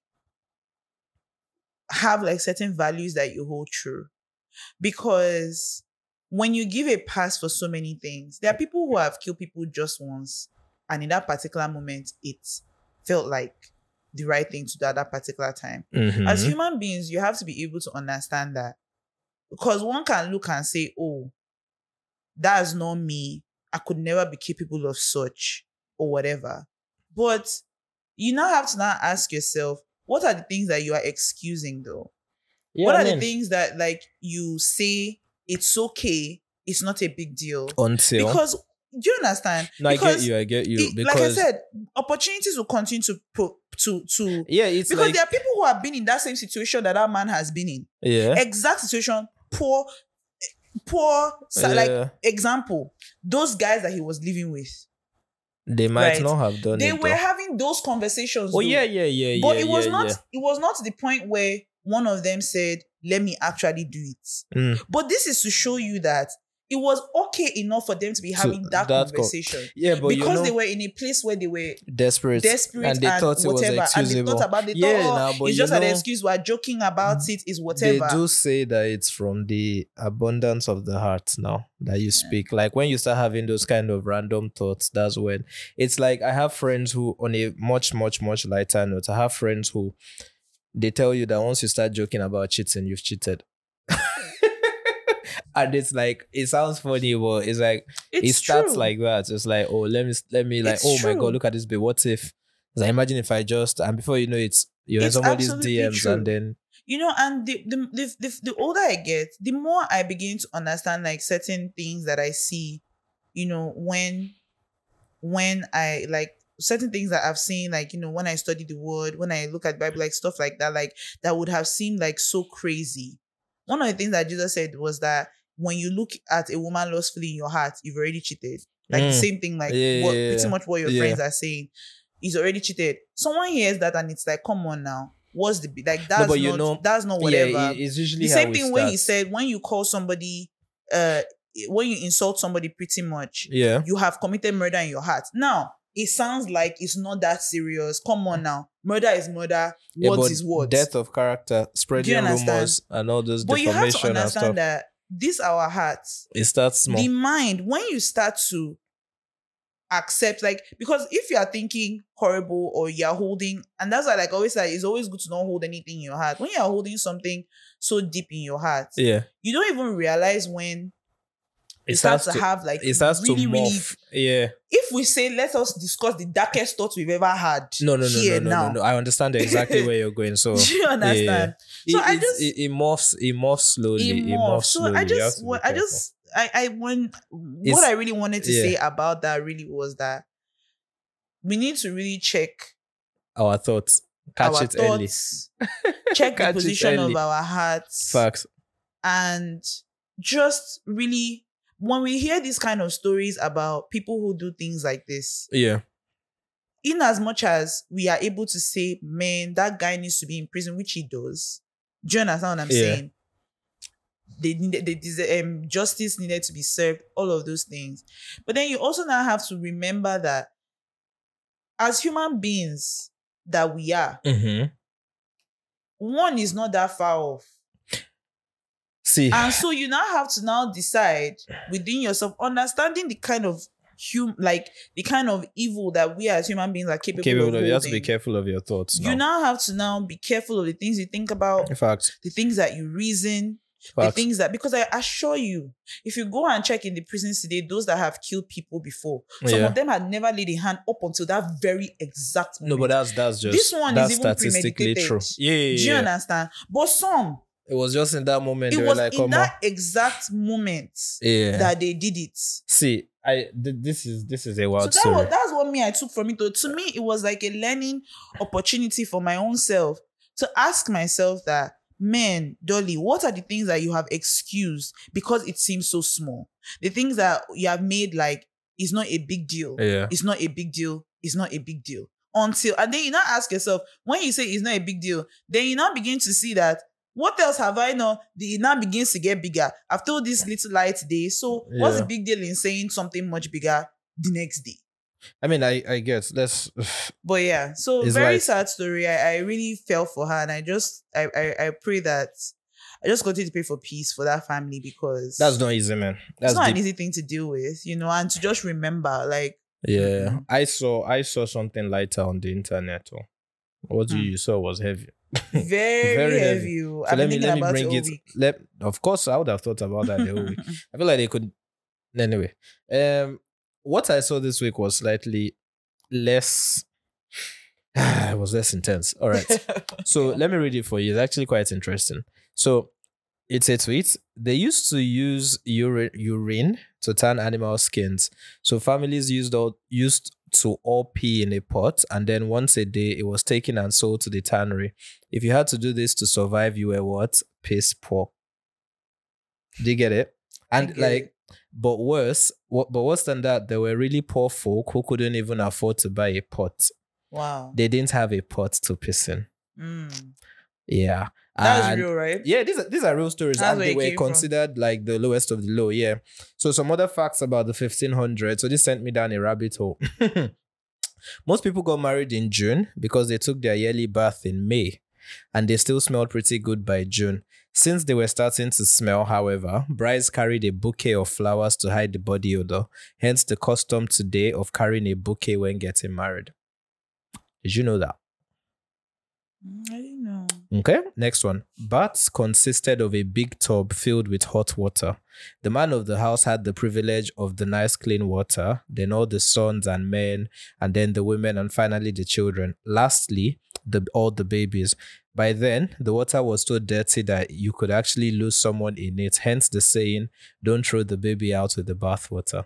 have, like, certain values that you hold true. Because when you give a pass for so many things, there are people who have killed people just once, and in that particular moment, it felt like the right thing to do at that particular time. Mm-hmm. As human beings, you have to be able to understand that. Because one can look and say, that's not me. I could never be capable of such or whatever. But you now have to now ask yourself, what are the things that you are excusing though? Yeah, what are the things that, like, you say it's okay, it's not a big deal? Until. Because, do you understand? No, because I get you. Because, like I said, opportunities will continue to it's because there are people who have been in that same situation that man has been in. Yeah. Exact situation. Poor like, example, those guys that he was living with, they might not have done they it. were having those conversations. Yeah. But it was not to the point where one of them said, let me actually do it. But this is to show you that it was okay enough for them to be having that conversation. But because they were in a place where they were desperate and they thought whatever, it was excusable. And they thought about it's just an excuse. We're joking about it. Is whatever. They do say that it's from the abundance of the heart now that you speak. Like when you start having those kind of random thoughts, that's when it's like I have friends who, on a much, much, much lighter note, I have friends who they tell you that once you start joking about cheating, you've cheated. And it's like, it sounds funny, but it's like, it starts like that. It's like, oh, let me like, oh my God, look at this bit. What if, like, imagine if I just, and before you know it, you're in somebody's DMs true. And then. And the older I get, the more I begin to understand like certain things that I see, when I like certain things that I've seen, like, when I study the word, when I look at the Bible, like stuff like that, like that would have seemed like so crazy. One of the things that Jesus said was that when you look at a woman lustfully in your heart, you've already cheated. Like the same thing, like pretty much what your friends are saying. He's already cheated. Someone hears that and it's like, come on now. What's the like? That's that's not whatever. Yeah, it's usually the same thing when he said when you call somebody, when you insult somebody, pretty much, you have committed murder in your heart. Now it sounds like it's not that serious. Come on now, murder is murder. What is what? Death of character, spreading rumors, and all those. But you have to understand that this our hearts. It starts small. The mind, when you start to accept, like, because if you are thinking horrible or you're holding, and that's why like always say it's always good to not hold anything in your heart. When you're holding something so deep in your heart, you don't even realize when it starts to have like it starts really, to morph. Really, if we say let us discuss the darkest thoughts we've ever had, no. I understand exactly where you're going. So do you understand? So it morphs slowly. It morphs slowly. What I really wanted to say about that really was that we need to really check our thoughts, catch it early, check the position of our hearts, facts, and just really. When we hear these kind of stories about people who do things like this, in as much as we are able to say, man, that guy needs to be in prison, which he does. Do you understand what I'm saying? Justice needed to be served, all of those things. But then you also now have to remember that as human beings that we are, one is not that far off. See. And so you now have to now decide within yourself, understanding the kind of the kind of evil that we as human beings are capable of holding. You have to be careful of your thoughts. You now have to now be careful of the things you think about. In fact, the things that you reason. The things that, because I assure you, if you go and check in the prisons today, those that have killed people before, some of them had never laid a hand up until that very exact moment. No, but that's just this one is even premeditated. True. Do you understand? But some. It was just in that moment. It was like, in that exact moment that they did it. See, this is a wild story. That's what I took from it. To me, it was like a learning opportunity for my own self to ask myself that, man, Dolly, what are the things that you have excused because it seems so small? The things that you have made like, it's not a big deal. It's not a big deal. It's not a big deal. And then you now ask yourself, when you say it's not a big deal, then you now begin to see that, what else have I known? It now begins to get bigger. I've told this little lie today. So what's the big deal in saying something much bigger the next day? I mean, I guess that's. But yeah, so very sad story. I really fell for her, and I pray that I just continue to pray for peace for that family, because that's not easy, man. That's it's not an easy thing to deal with, and to just remember, like. Yeah, I saw something lighter on the internet. What you saw was heavy. Very heavy. So let me bring it. Of course, I would have thought about that the whole week. I feel like they could. Anyway, what I saw this week was slightly less. It was less intense. All right. So let me read it for you. It's actually quite interesting. So it's a tweet. They used to use urine to tan animal skins. So families used to all pee in a pot, and then once a day it was taken and sold to the tannery. If you had to do this to survive, you were what? Piss poor. Do you get it? And but worse than that, there were really poor folk who couldn't even afford to buy a pot. Wow. They didn't have a pot to piss in. Yeah. That's real, right? Yeah, these are real stories. That's and where they it were came from. considered like the lowest of the low. Yeah. So some other facts about the 1500s. So this sent me down a rabbit hole. Most people got married in June because they took their yearly bath in May, and they still smelled pretty good by June. Since they were starting to smell, however, brides carried a bouquet of flowers to hide the body odor, hence the custom today of carrying a bouquet when getting married. Did you know that? I didn't know. Okay, next one. Baths consisted of a big tub filled with hot water. The man of the house had the privilege of the nice clean water, then all the sons and men, and then the women, and finally the children. Lastly, all the babies. By then, the water was so dirty that you could actually lose someone in it. Hence the saying, don't throw the baby out with the bath water.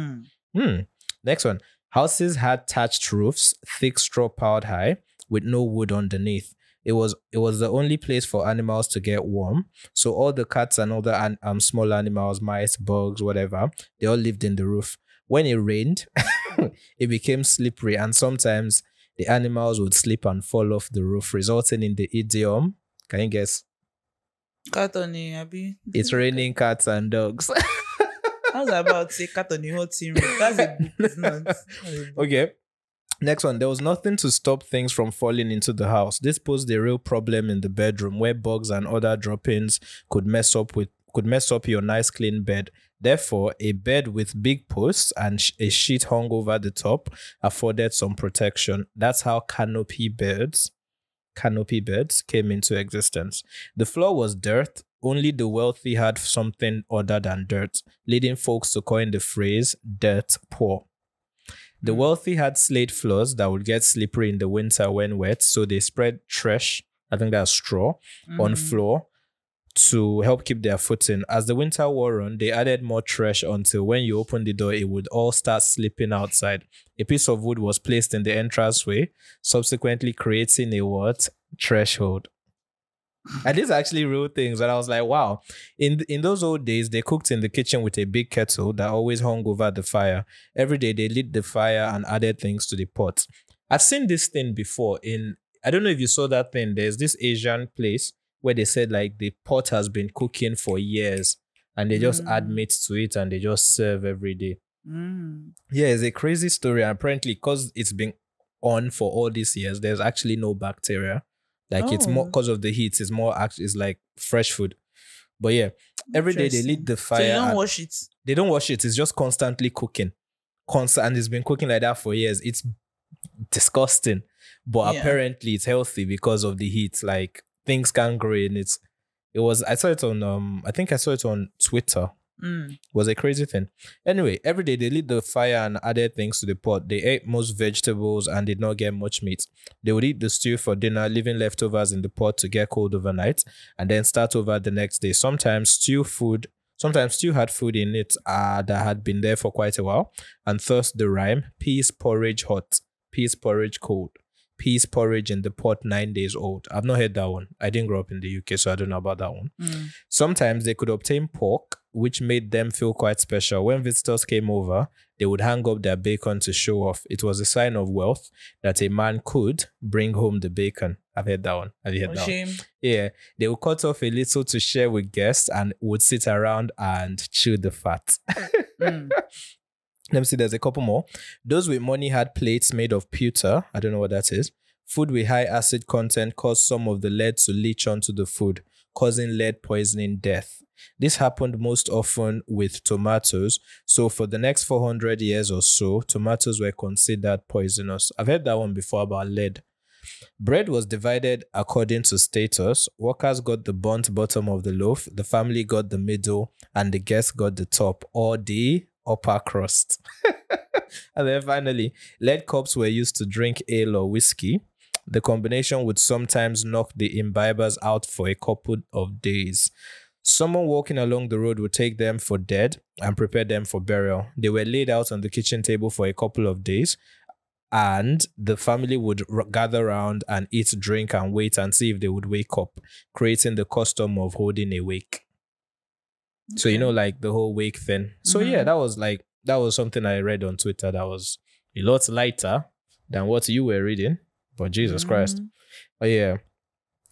Next one. Houses had thatched roofs, thick straw piled high, with no wood underneath. It was the only place for animals to get warm. So all the cats and other small animals, mice, bugs, whatever, they all lived in the roof. When it rained, it became slippery, and sometimes the animals would slip and fall off the roof, resulting in the idiom. Can you guess? Cat on the Abby. It's raining cats and dogs. I was about to say cat on the whole team. That's a book. It's not. Okay. Next one, there was nothing to stop things from falling into the house. This posed a real problem in the bedroom where bugs and other droppings could mess up your nice clean bed. Therefore, a bed with big posts and a sheet hung over the top afforded some protection. That's how canopy beds came into existence. The floor was dirt. Only the wealthy had something other than dirt, leading folks to coin the phrase dirt poor. The wealthy had slate floors that would get slippery in the winter when wet, so they spread trash, I think that's straw, on floor to help keep their footing. As the winter wore on, they added more trash until when you open the door, it would all start slipping outside. A piece of wood was placed in the entranceway, subsequently creating a what? Threshold. And these are actually real things. And I was like, wow. In those old days, they cooked in the kitchen with a big kettle that always hung over the fire. Every day, they lit the fire and added things to the pot. I've seen this thing before I don't know if you saw that thing. There's this Asian place where they said like the pot has been cooking for years and they just add meat to it and they just serve every day. Yeah, it's a crazy story. And apparently, because it's been on for all these years, there's actually no bacteria. Like it's more because of the heat. It's more it's like fresh food. But yeah, every day they lit the fire. So you don't wash it? They don't wash it. It's just constantly cooking. And it's been cooking like that for years. It's disgusting. But apparently it's healthy because of the heat. Like things can grow in it. I saw it on I think I saw it on Twitter. It was a crazy thing. Anyway, every day they lit the fire and added things to the pot. They ate most vegetables and did not get much meat. They would eat the stew for dinner, leaving leftovers in the pot to get cold overnight, and then start over the next day. Sometimes stew had food in it that had been there for quite a while. And thus the rhyme: peas porridge hot, peas porridge cold, peas porridge in the pot 9 days old. I've not heard that one. I didn't grow up in the UK, so I don't know about that one. Sometimes they could obtain pork, which made them feel quite special. When visitors came over, they would hang up their bacon to show off. It was a sign of wealth that a man could bring home the bacon. I've heard that one. Have you heard that one? Yeah. They would cut off a little to share with guests and would sit around and chew the fat. Let me see, there's a couple more. Those with money had plates made of pewter. I don't know what that is. Food with high acid content caused some of the lead to leach onto the food, causing lead poisoning death. This happened most often with tomatoes. So for the next 400 years or so, tomatoes were considered poisonous. I've heard that one before about lead. Bread was divided according to status. Workers got the burnt bottom of the loaf, the family got the middle, and the guests got the top or the upper crust. And then finally, lead cups were used to drink ale or whiskey. The combination would sometimes knock the imbibers out for a couple of days. Someone walking along the road would take them for dead and prepare them for burial. They were laid out on the kitchen table for a couple of days, and the family would gather around and eat, drink, and wait and see if they would wake up, creating the custom of holding a wake. Okay. So, like the whole wake thing. So yeah, that was something I read on Twitter that was a lot lighter than what you were reading. But Jesus Christ. But yeah.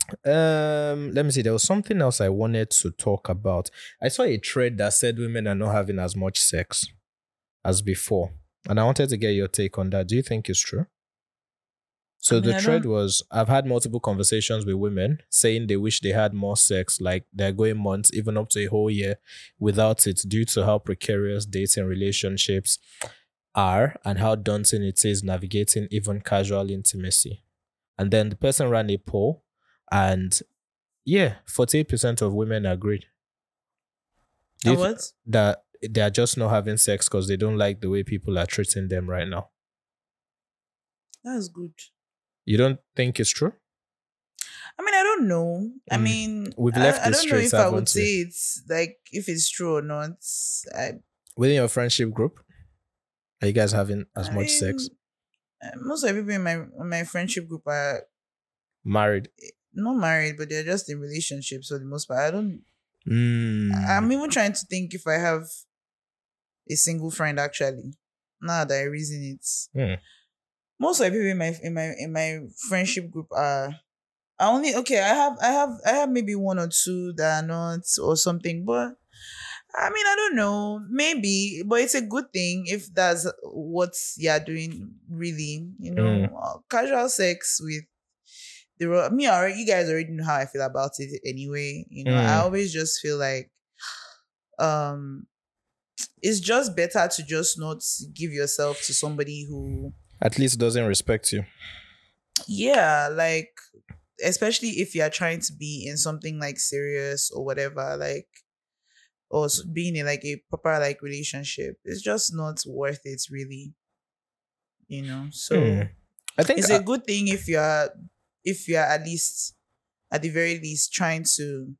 Let me see. There was something else I wanted to talk about. I saw a thread that said women are not having as much sex as before. And I wanted to get your take on that. Do you think it's true? So the thread was, I've had multiple conversations with women saying they wish they had more sex, like they're going months, even up to a whole year without it due to how precarious dating relationships are and how daunting it is navigating even casual intimacy. And then the person ran a poll and 48% of women agreed. What? That they are just not having sex because they don't like the way people are treating them right now. That's good. You don't think it's true? I mean, I don't know. I mean, we've left I this don't know if I would we? say it's like if it's true or not. Within your friendship group, are you guys having as much sex? Most of the people in my friendship group are married. Not married, but they're just in relationships for the most part. I don't. I'm even trying to think if I have a single friend actually. Now that I reason it. Most of the people in my friendship group are only okay. I have maybe one or two that are not or something, but I mean I don't know, maybe, but it's a good thing if that's what you're doing. Really, casual sex with you guys already know how I feel about it anyway. I always just feel like it's just better to just not give yourself to somebody who at least doesn't respect you. Yeah, like especially if you're trying to be in something like serious or whatever, like or being in like a proper like relationship, it's just not worth it really. So I think it's a good thing if you're at least at the very least trying to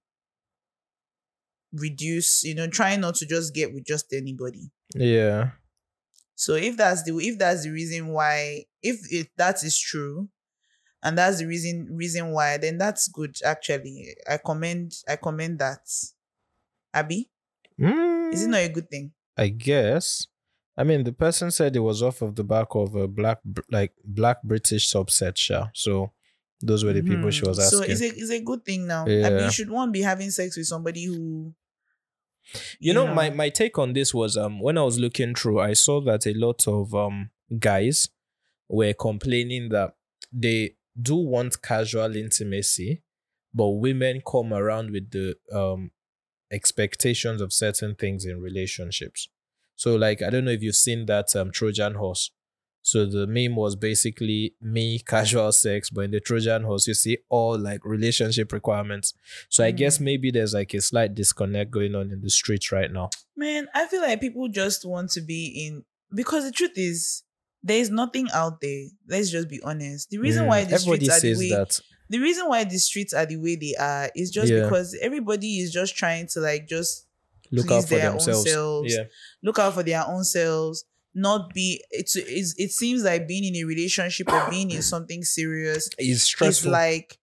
reduce, trying not to just get with just anybody. Yeah. So if that's the reason why, if that is true, and that's the reason why, then that's good actually. I commend that. Abby? Is it not a good thing? I guess. I mean, the person said it was off of the back of a black British subset, so those were the people she was asking. So it's a good thing now. Yeah. I mean, you should want to be having sex with somebody who you know, my take on this was when I was looking through, I saw that a lot of guys were complaining that they do want casual intimacy, but women come around with the expectations of certain things in relationships. So like, I don't know if you've seen that Trojan horse. So the meme was basically me, casual sex, but in the Trojan horse, you see all like relationship requirements. So I guess maybe there's like a slight disconnect going on in the streets right now. Man, I feel like people just want to be in, because the truth is, there's nothing out there. Let's just be honest. The reason why the streets are the way the reason why the streets are the way they are is just because everybody is just trying to like just look out for themselves. Look out for their own selves. Not be it seems like being in a relationship or being in something serious is stressful. It's like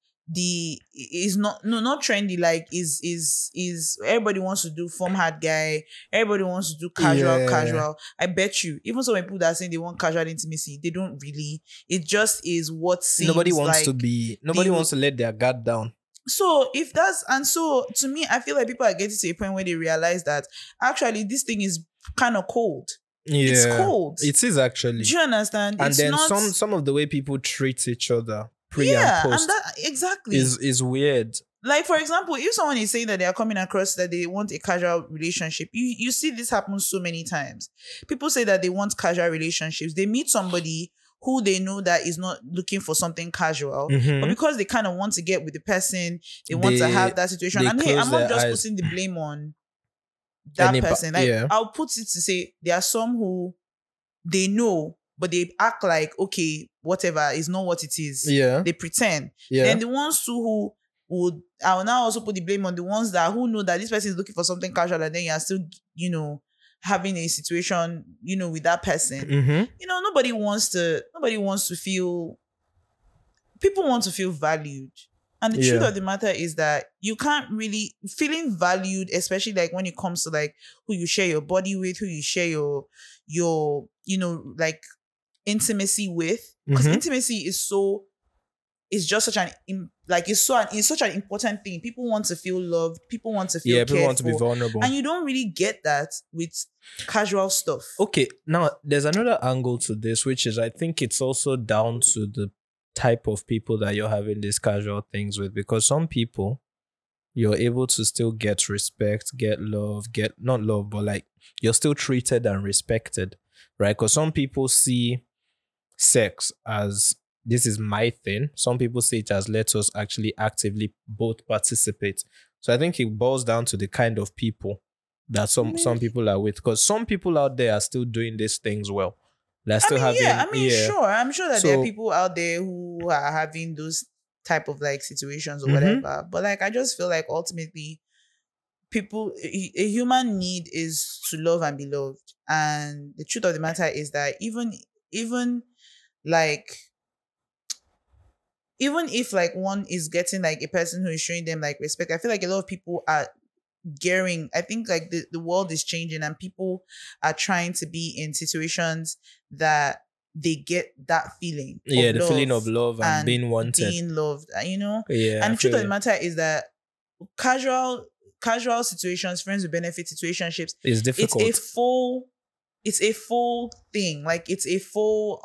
not trendy, like is everybody wants to do form hard guy, everybody wants to do casual. I bet you even some people that are saying they want casual intimacy, they don't really. It just is what seems nobody wants to let their guard down. So if that's, and so to me, I feel like people are getting to a point where they realize that actually this thing is kind of cold. Yeah, it's cold. It is actually. Do you understand? And then some of the way people treat each other pre and post, and that exactly is weird. Like for example, if someone is saying that they are coming across that they want a casual relationship, you see this happen so many times. People say that they want casual relationships. They meet somebody who they know that is not looking for something casual, but because they kind of want to get with the person, they want to have that situation. And hey, I'm not just putting the blame on that person. Like I'll put it to say there are some who they know, but they act like okay, whatever is not what it is. Yeah, they pretend. Yeah. Then the ones who would, I will now also put the blame on the ones who know that this person is looking for something casual, and then you are still, having a situation, with that person. Nobody wants to feel. People want to feel valued. And the truth of the matter is that you can't really feeling valued, especially like when it comes to like who you share your body with, who you share your like intimacy with. Because intimacy is so is just such it's such an important thing. People want to feel loved. People want to feel cared people want to be for. vulnerable. And you don't really get that with casual stuff. Okay, now there's another angle to this, which is I think it's also down to the type of people that you're having these casual things with, because some people you're able to still get respect, get love, get not love, but like you're still treated and respected, right? Because some people see sex as this is my thing. Some people see it as let us actually actively both participate. So I think it boils down to the kind of people that some people are with, because some people out there are still doing these things well. They're still sure. I'm sure that there are people out there who are having those type of like situations or whatever. But like, I just feel like ultimately a human need is to love and be loved. And the truth of the matter is that even if like one is getting like a person who is showing them like respect, I feel like a lot of people are gearing. I think like the world is changing and people are trying to be in situations that they get that feeling. Yeah, the feeling of love and being wanted. Being loved, you know? Yeah. And the truth of the matter is that casual situations, friends with benefit situationships, is difficult. It's a full thing. Like it's a full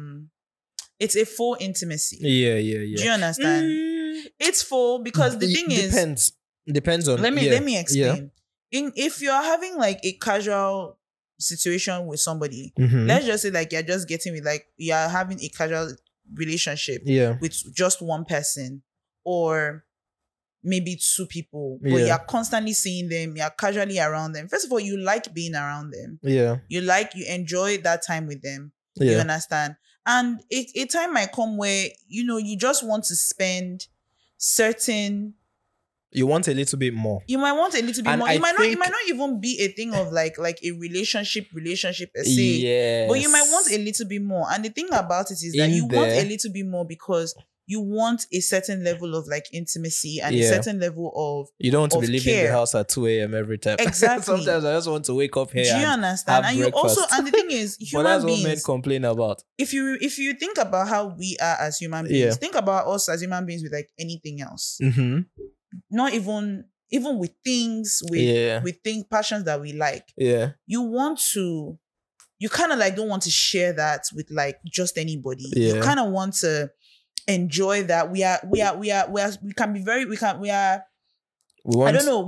intimacy. Yeah. Do you understand? It's full because the thing depends on. Let me explain. If you're having like a casual situation with somebody, let's just say like you're just getting with like you're having a casual relationship with just one person or maybe two people, but you're constantly seeing them, you're casually around them. First of all, you like being around them. Yeah. You enjoy that time with them. Yeah. You understand? And a time might come where, you just want to spend certain... You want a little bit more. You might want a little bit more. It might not even be a thing of like a relationship per se. Yes. But you might want a little bit more. And the thing about it is that you want a little bit more because you want a certain level of like intimacy and a certain level of you don't want to be leaving the house at 2 a.m. every time. Exactly. Sometimes I just want to wake up here. Do you understand? And breakfast. You also, and the thing is, human beings. What men complain about. If you think about how we are as human beings, think about us as human beings with like anything else. Mm-hmm. Not even with things, with things, passions that we like. Yeah. You kind of like don't want to share that with like just anybody. Yeah. You kind of want to enjoy that. I don't know.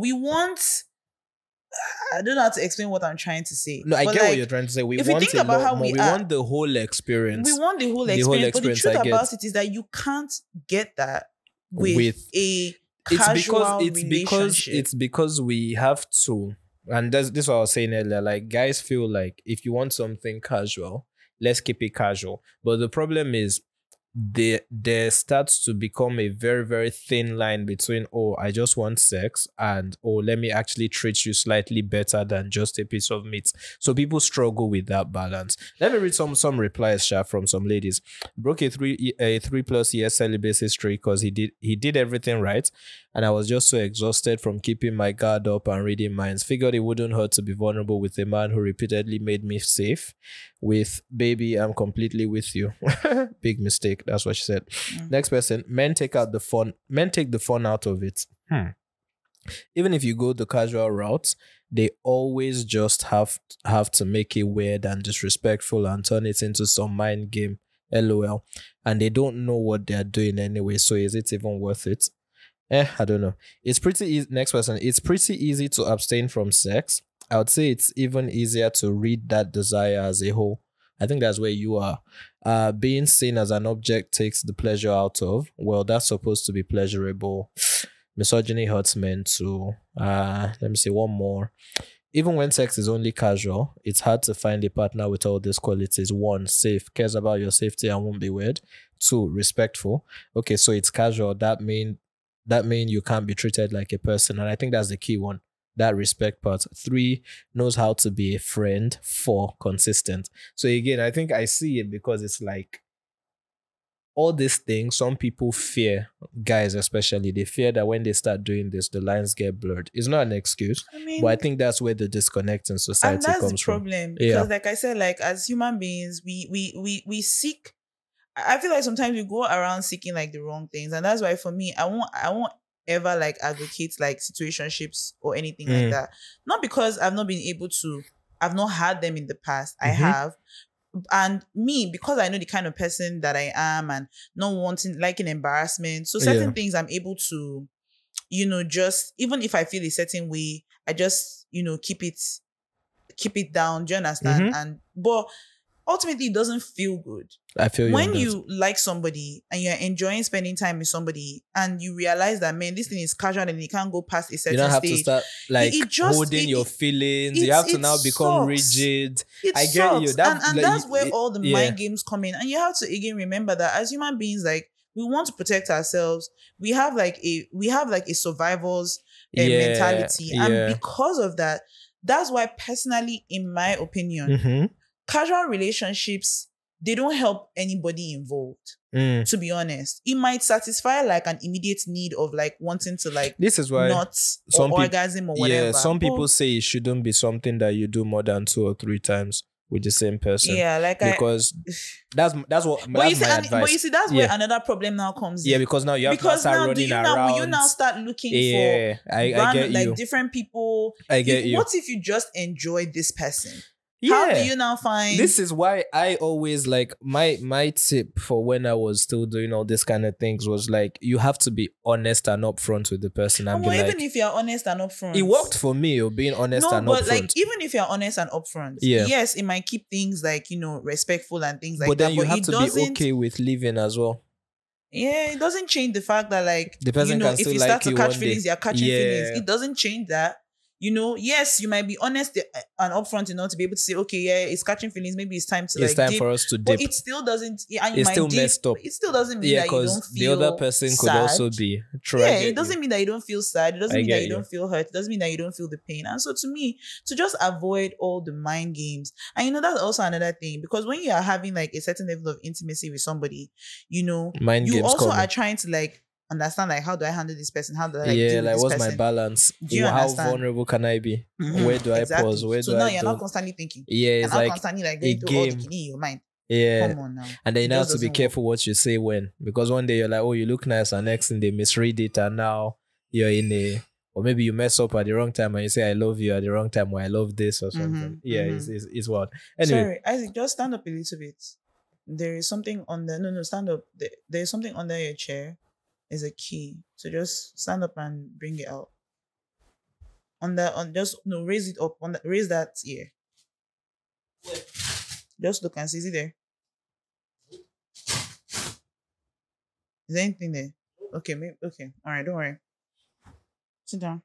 I don't know how to explain what I'm trying to say. No, I get what you're trying to say. We want the whole experience. We want the whole experience. But the truth about it is that you can't get that with a casual relationship. It's because we have to, and this is what I was saying earlier. Like guys feel like if you want something casual, let's keep it casual. But the problem is there starts to become a very, very thin line between, oh, I just want sex and, oh, let me actually treat you slightly better than just a piece of meat. So people struggle with that balance. Let me read some replies, from some ladies. Broke a 3+ year celibacy streak because he did everything right. And I was just so exhausted from keeping my guard up and reading minds. Figured it wouldn't hurt to be vulnerable with a man who repeatedly made me safe. With baby, I'm completely with you. Big mistake. That's what she said. Next person. Men take the fun out of it. Even if you go the casual route, they always just have to make it weird and disrespectful and turn it into some mind game. LOL. And they don't know what they're doing anyway. So is it even worth it? I don't know. It's pretty easy. Next person. It's pretty easy to abstain from sex. I would say it's even easier to read that desire as a whole. I think that's where you are. Being seen as an object takes the pleasure out of. Well, that's supposed to be pleasurable. Misogyny hurts men too. Let me see one more. Even when sex is only casual, it's hard to find a partner with all these qualities. 1, safe, cares about your safety and won't be weird. 2, respectful. Okay, so it's casual. That mean you can't be treated like a person. And I think that's the key one. That respect part. 3, knows how to be a friend. 4, consistent. So again, I think I see it because it's like all these things, some people fear, guys especially, they fear that when they start doing this, the lines get blurred. It's not an excuse, but I think that's where the disconnect in society comes from. And that's the problem. Because like I said, like as human beings, we seek I feel like sometimes we go around seeking like the wrong things, and that's why for me, I won't ever like advocate like situationships or anything like that. Not because I've not been able to, I've not had them in the past. I have. And me, because I know the kind of person that I am and not wanting like an embarrassment. So certain things I'm able to, just even if I feel a certain way, I just, keep it down. Do you understand? But ultimately it doesn't feel good. I feel when you like somebody and you're enjoying spending time with somebody and you realize that, man, this thing is casual and it can't go past a certain stage. You don't have to start like holding your feelings. You have to now become rigid. I get you. And that's where all the mind games come in. And you have to again remember that as human beings, like we want to protect ourselves. We have like a survivor's mentality. And because of that, that's why personally, in my opinion, casual relationships, they don't help anybody involved. To be honest, it might satisfy like an immediate need of like wanting to like this is why nuts or orgasm or whatever. Yeah, some people say it shouldn't be something that you do more than 2 or 3 times with the same person. Yeah, like because that's what. But that's my advice. But you see, that's where another problem now comes in. Yeah, because now you have to start running around. Will you now start looking for I get you. Like different people? I get you. What if you just enjoy this person? How do you now find... This is why I always like my tip for when I was still doing all this kind of things was like, you have to be honest and upfront with the person. And even if you're honest and upfront. It worked for me, being honest and upfront. No, but like even if you're honest and upfront, yes, it might keep things like, respectful and things like that. But then you have to be okay with leaving as well. Yeah, it doesn't change the fact that like, the person can if you start to catch feelings, you're catching feelings. It doesn't change that. Yes, you might be honest and upfront enough to be able to say, okay, yeah, it's catching feelings. Maybe it's time to dip, for us to dip. But it still doesn't. And it's still messed up. It still doesn't mean that you don't feel the other person sad. Could also be. It doesn't mean that you don't feel sad. It doesn't mean that you don't feel hurt. It doesn't mean that you don't feel the pain. And so to me, to just avoid all the mind games. And that's also another thing, because when you are having like a certain level of intimacy with somebody, mind you games also are trying to like understand like, how do I handle this person? How do I deal with this what's person? my balance? Do you how understand? Vulnerable can I be? Where do I pause? Where do I now you're not constantly thinking. It's like constantly like going through all the kidney in your mind. Come on now. And then you have to be careful what you say when, because one day you're like, oh, you look nice, and next thing they misread it, and now you're in or maybe you mess up at the wrong time and you say I love you at the wrong time, or I love this or something. It's wild. Anyway, sorry, Isaac, just stand up a little bit. There is something on the stand up. There is something under your chair. Is a key. So just stand up and bring it out. Raise it up. Raise that ear. Just look and see. Is it there? Is there anything there? Okay, okay. Alright, don't worry. Sit down.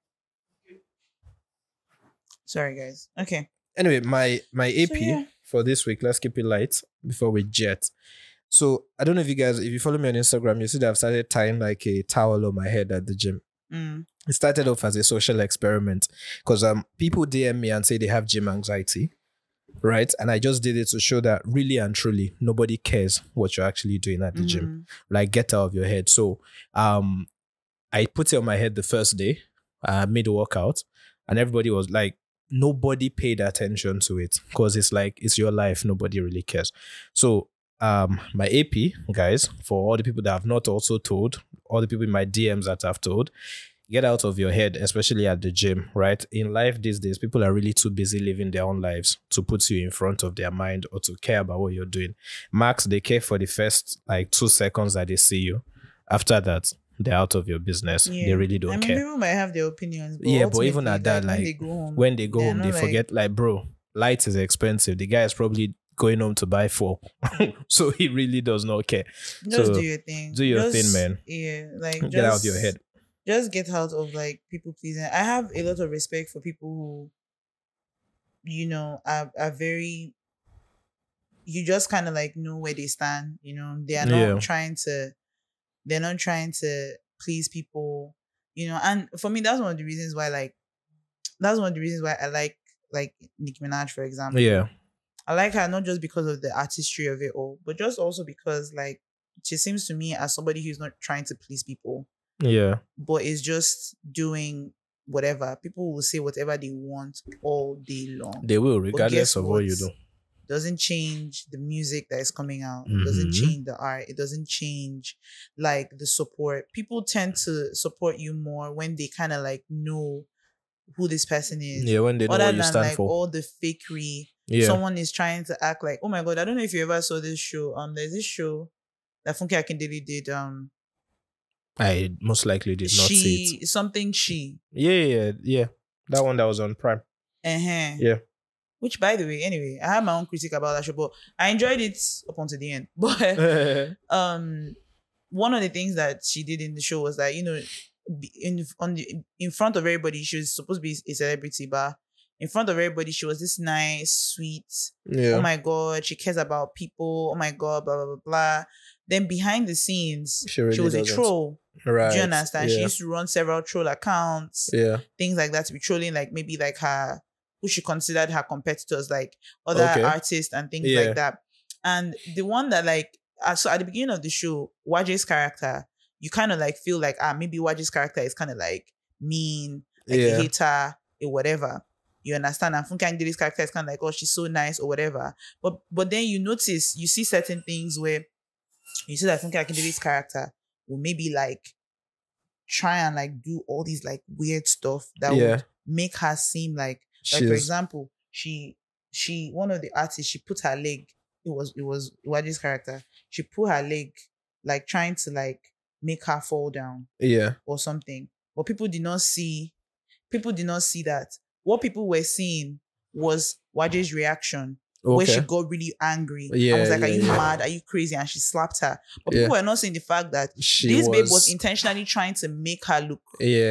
Sorry guys. Okay. Anyway, my AP for this week, let's keep it light before we jet. So I don't know if you follow me on Instagram, you see that I've started tying like a towel on my head at the gym. It started off as a social experiment because people DM me and say they have gym anxiety, right? And I just did it to show that really and truly nobody cares what you're actually doing at the gym. Like, get out of your head. So I put it on my head the first day, mid workout, and everybody was like, nobody paid attention to it because it's like, it's your life. Nobody really cares. So my AP, guys, for all the people that have not also told, all the people in my DMs that I've told, get out of your head, especially at the gym, right? In life these days, people are really too busy living their own lives to put you in front of their mind or to care about what you're doing. Max, they care for the first like 2 seconds that they see you. After that, they're out of your business. They really don't care. People might have their opinions. But even at that, like when they go home, they forget, like, bro, light is expensive. The guy is probably going home to buy 4. So he really does not care. Just do your thing. Do your thing, man. Yeah, like get out of your head. Just get out of like people pleasing. I have a lot of respect for people who, are very, you just kind of like know where they stand. They are not trying to please people. And for me, that's one of the reasons why I like Nicki Minaj, for example. Yeah. I like her not just because of the artistry of it all, but just also because like she seems to me as somebody who's not trying to please people. Yeah. But is just doing whatever. People will say whatever they want all day long. They will, regardless of what you do. doesn't change the music that is coming out. It doesn't change the art. It doesn't change like the support. People tend to support you more when they kind of like know who this person is. Yeah, when they know what you stand like for. all the fakery. Yeah. Someone is trying to act like, oh my God, I don't know if you ever saw this show. There's this show that Funke Akindele did. I most likely did not see it. Something she. Yeah. That one that was on Prime. Yeah. Which, by the way, anyway, I had my own critique about that show, but I enjoyed it up until the end. But one of the things that she did in the show was that, you know, in front of everybody, she was supposed to be a celebrity, but in front of everybody, she was this nice, sweet. Yeah. Oh my God, she cares about people. Oh my God, blah blah blah blah. Then behind the scenes, she was a troll. Right. Do you understand? Yeah. She used to run several troll accounts. Yeah. Things like that, to be trolling like maybe like her, who she considered her competitors, like other artists and things like that. And the one that like, so at the beginning of the show, Waje's character, you kind of like feel like, maybe Waje's character is kind of like mean, like a hater, or whatever. You understand? And Funke Akindele's character is kind of like, oh, she's so nice or whatever. But then you notice, you see certain things where you see that Funke Akindele's character will maybe like try and like do all these like weird stuff that would make her seem like for example, she one of the artists, she put her leg, it was Waje's character, she put her leg like trying to like make her fall down or something, but people did not see that. What people were seeing was Waje's reaction, where she got really angry and was like, are you mad, are you crazy, and she slapped her. But people were not seeing the fact that this babe was intentionally trying to make her look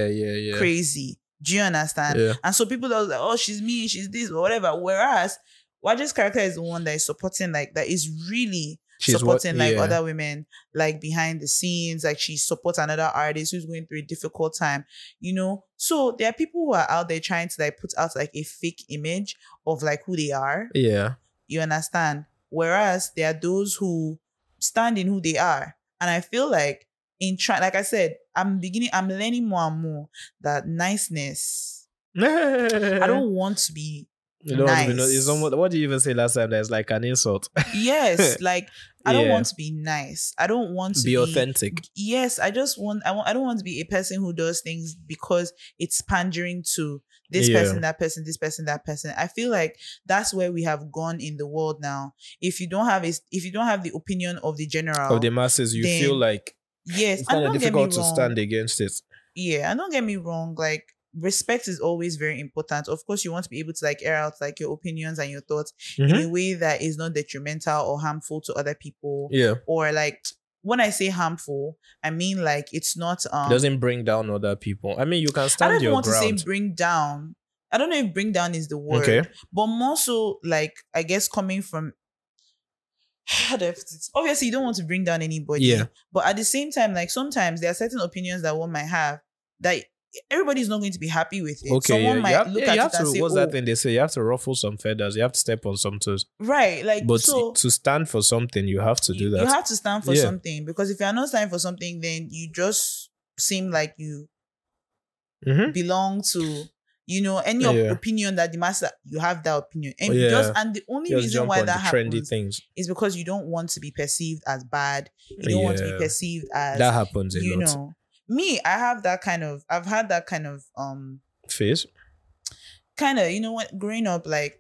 crazy. Do you understand? Yeah. And so people that was like, oh, she's mean, she's this, or whatever. Whereas Waje's character is the one that is supporting, like, that is really supporting other women, like behind the scenes. Like, she supports another artist who's going through a difficult time, you know? So there are people who are out there trying to like put out like a fake image of like who they are. Yeah. You understand? Whereas there are those who stand in who they are. And I feel like like I said, I'm learning more and more that niceness. I don't want to be nice. What did you even say last time? That's like an insult. Yes, like I don't want to be nice. I don't want to be authentic. Yes, I don't want to be a person who does things because it's pandering to this person, that person, this person, that person. I feel like that's where we have gone in the world now. If you don't have the opinion of the general, of the masses, you feel like it's kind of difficult to stand against it. Yeah, and don't get me wrong, like respect is always very important. Of course, you want to be able to like air out like your opinions and your thoughts in a way that is not detrimental or harmful to other people. Yeah. Or like, when I say harmful, I mean like it's not doesn't bring down other people. I mean, you can stand your ground. I don't want to say bring down. I don't know if bring down is the word, but more so like, I guess, coming from, obviously you don't want to bring down anybody, but at the same time, like sometimes there are certain opinions that one might have that everybody's not going to be happy with it. Someone might look at it and say, what's that thing they say? You have to ruffle some feathers. You have to step on some toes. Right. Like, but to stand for something, you have to do that. You have to stand for something, because if you're not standing for something, then you just seem like you belong to, you know, any opinion that the master, you have that opinion. And and the only reason why that happens is because you don't want to be perceived as bad. You don't want to be perceived as, that happens a lot. You know, me, I've had that kind of phase. Kind of, you know what, growing up, like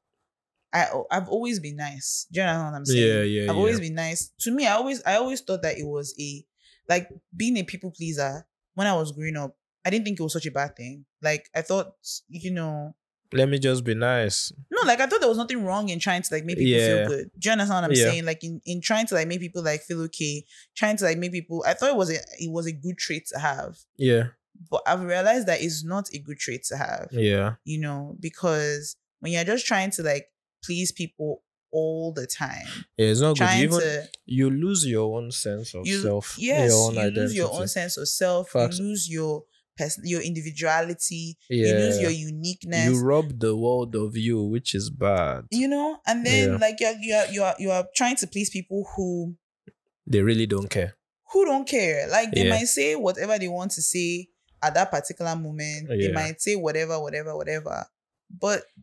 I've always been nice. Do you know what I'm saying? I've always been nice. To me, I always thought that it was like being a people pleaser when I was growing up. I didn't think it was such a bad thing. Like, I thought, you know, let me just be nice. No, like, I thought there was nothing wrong in trying to like make people feel good. Do you understand what I'm saying? Like, in trying to like make people like feel okay, trying to like make people, I thought it was a good trait to have. Yeah. But I've realized that it's not a good trait to have. Yeah. You know, because when you're just trying to like please people all the time, it's not good. You lose your own sense of self. Yes, you lose your own sense of self. Facts. You lose your individuality, you lose your uniqueness. You rob the world of you, which is bad. You know, and then like you are trying to please people who they really don't care. Who don't care? Like, they might say whatever they want to say at that particular moment. They might say whatever. But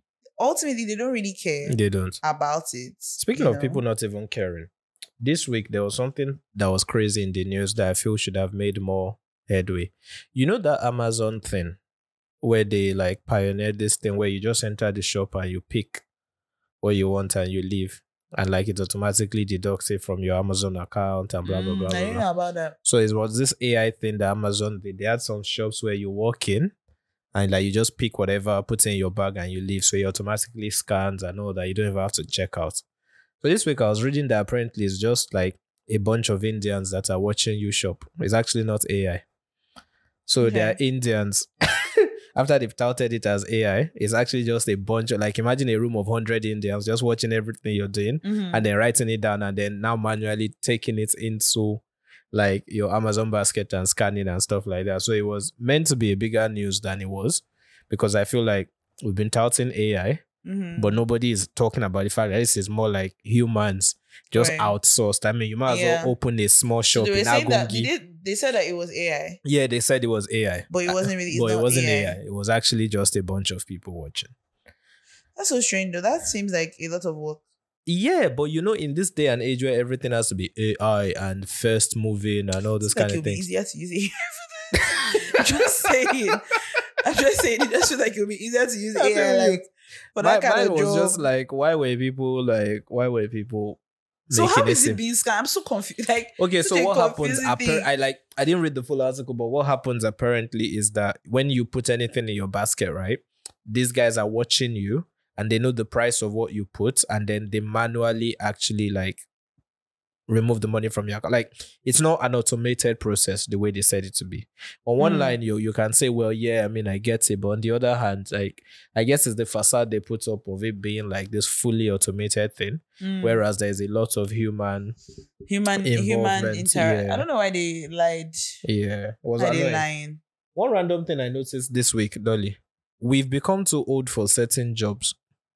ultimately they don't really care They don't. about it. Speaking of people not even caring, this week there was something that was crazy in the news that I feel should have made more headway. You know that Amazon thing where they like pioneered this thing where you just enter the shop and you pick what you want and you leave, and like it automatically deducts it from your Amazon account and blah blah blah. I didn't know about that. So it was this AI thing that Amazon did. They had some shops where you walk in and like you just pick whatever, put in your bag and you leave. So it automatically scans and all that. You don't even have to check out. So this week I was reading that apparently it's just like a bunch of Indians that are watching you shop. It's actually not AI. So they are Indians. After they've touted it as AI, it's actually just a bunch of, like, imagine a room of 100 Indians just watching everything you're doing and then writing it down and then now manually taking it into like your Amazon basket and scanning and stuff like that. So it was meant to be a bigger news than it was, because I feel like we've been touting AI, but nobody is talking about the fact that this is more like humans just outsourced. I mean, you might as well open a small shop in Agungi. They said that it was AI. Yeah, they said it was AI. But it wasn't really. But it wasn't AI. It was actually just a bunch of people watching. That's so strange though. That seems like a lot of work. Yeah, but you know, in this day and age where everything has to be AI and fast moving and all those kind of things. Easier to use AI. I'm just saying. It just feels like it would be easier to use AI. Like, but that kind of was just like, why were people so how is it being scammed? I'm so confused. Like, okay, so what happens? I didn't read the full article, but what happens apparently is that when you put anything in your basket, right? These guys are watching you and they know the price of what you put, and then they manually actually like remove the money from your account. Like, it's not an automated process the way they said it to be. On one line, you can say, well, yeah, I mean, I get it. But on the other hand, like, I guess it's the facade they put up of it being like this fully automated thing, whereas there's a lot of human interaction. I don't know why they lied. Yeah. Why they lying? One random thing I noticed this week, Dolly, we've become too old for certain jobs.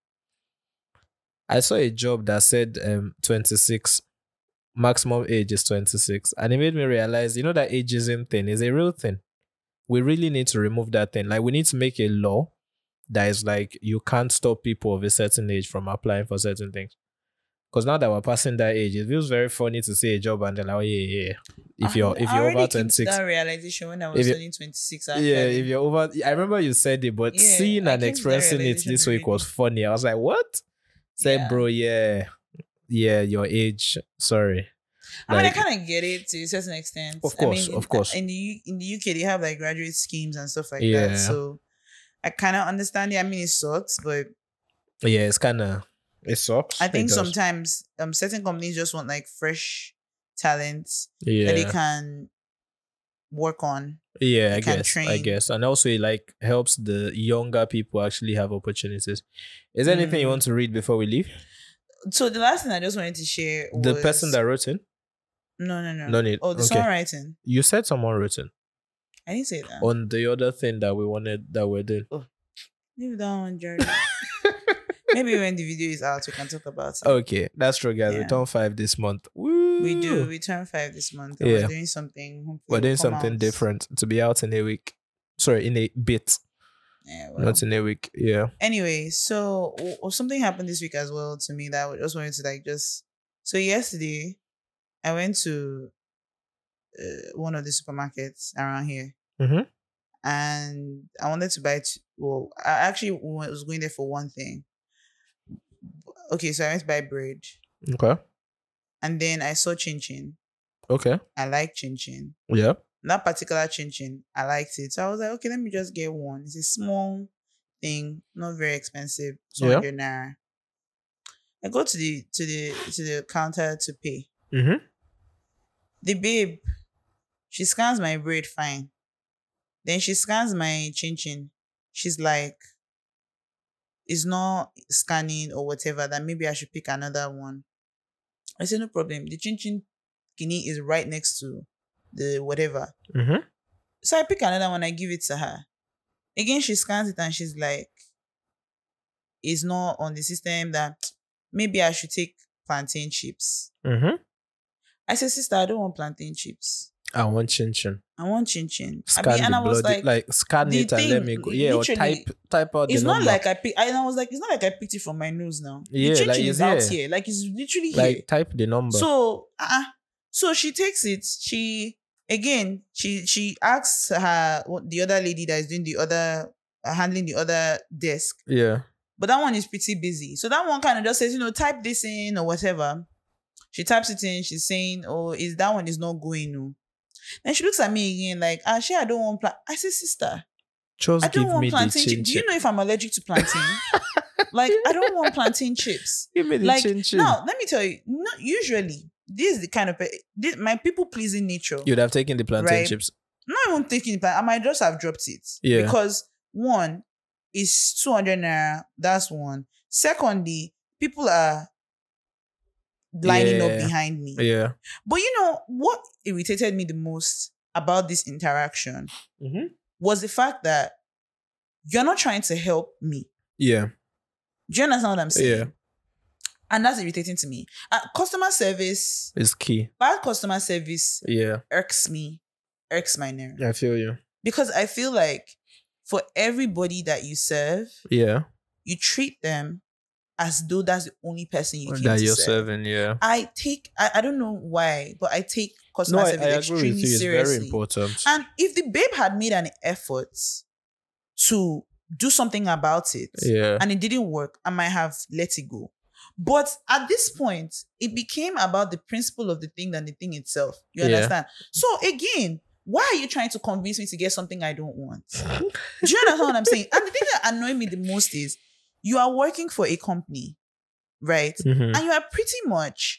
I saw a job that said 26. Maximum age is 26. And it made me realize, you know, that ageism thing is a real thing. We really need to remove that thing. Like, we need to make a law that is like, you can't stop people of a certain age from applying for certain things. Because now that we're passing that age, it feels very funny to see a job and they're like, oh, yeah. If you're over 26. That realization when I was turning 26. Actually. Yeah, if you're over, I remember you said it, but seeing and expressing it this week was funny. I was like, what? Said, bro, yeah, your age. Sorry. I mean, I kind of get it to a certain extent. Of course. In the UK, they have like graduate schemes and stuff like that. So I kind of understand it. I mean, it sucks, but yeah, it sucks. I think sometimes certain companies just want like fresh talents that they can work on. Yeah, I guess. And also it like helps the younger people actually have opportunities. Is there anything you want to read before we leave? So the last thing I just wanted to share was... The person that wrote it? No. No need. Oh, the songwriting. You said someone wrote it. I didn't say that. On the other thing that we wanted, that we're doing. Oh, leave that one, Jerry. Maybe when the video is out, we can talk about it. Okay, that's true, guys. We turn 5 this month. Woo! We do. We turn 5 this month. And we're doing something. We're doing something different to be out in a week. Sorry, in a bit. Yeah, well. Not in a week. Yeah. Anyway, so something happened this week as well to me that I just wanted to like just. So yesterday, I went to one of the supermarkets around here, and I wanted to buy. I actually was going there for one thing. Okay, so I went to buy bread. Okay. And then I saw chin chin. Okay. I like chin chin. Yeah. That particular chin chin, I liked it. So I was like, okay, let me just get one. It's a small thing, not very expensive. 200 naira. I go to the counter to pay. The babe, she scans my bread fine. Then she scans my chin chin. She's like, it's not scanning or whatever, that maybe I should pick another one. I said, no problem. The chin chin kini is right next to the whatever. So I pick another one, I give it to her. Again, she scans it and she's like, it's not on the system, that maybe I should take plantain chips. I said, sister, I don't want plantain chips. I want chin chin. I want chin chin. Scan and the I was bloody, like scan the it and let thing, me go. Yeah, or literally, type out the it's not number. like I pick. And I was like, it's not like I picked it from my nose now. Yeah, the chin like chin it's is out here. here. Like it's literally Like here. type the number. So she takes it. She asks her the other lady that is doing the other handling the other desk. Yeah. But that one is pretty busy. So that one kind of just says, type this in or whatever. She types it in. She's saying, oh, that one is not going. No. Then she looks at me again like, I don't want plantain. I say, sister, Just I don't give want me plantain the chin chips. Do chin. you know if I'm allergic to plantain? Like, I don't want plantain chips. Give me the Like, chin chin. now, let me tell you, not usually, this is the kind of, my people-pleasing nature. You'd have taken the plantain Right. chips. Not even taking it, I might just have dropped it. Yeah. Because, one, is 200 naira. That's one. Secondly, people are lining up behind me. Yeah. But what irritated me the most about this interaction was the fact that you're not trying to help me. Yeah. Do you understand what I'm saying? Yeah. And that's irritating to me. Customer service, It's key. bad customer service Yeah. irks my nerve. I feel you. Because I feel like for everybody that you serve, Yeah. you treat them as though that's the only person you came That to you're serve. serving, yeah. I don't know why, but I take customer I service agree extremely with you. It's seriously. very important. And if the babe had made an effort to do something about it, Yeah. and it didn't work, I might have let it go. But at this point, it became about the principle of the thing than the thing itself. You Yeah. understand? So again, why are you trying to convince me to get something I don't want? Do you understand what I'm saying? And the thing that annoyed me the most is you are working for a company, right? Mhm. And you are pretty much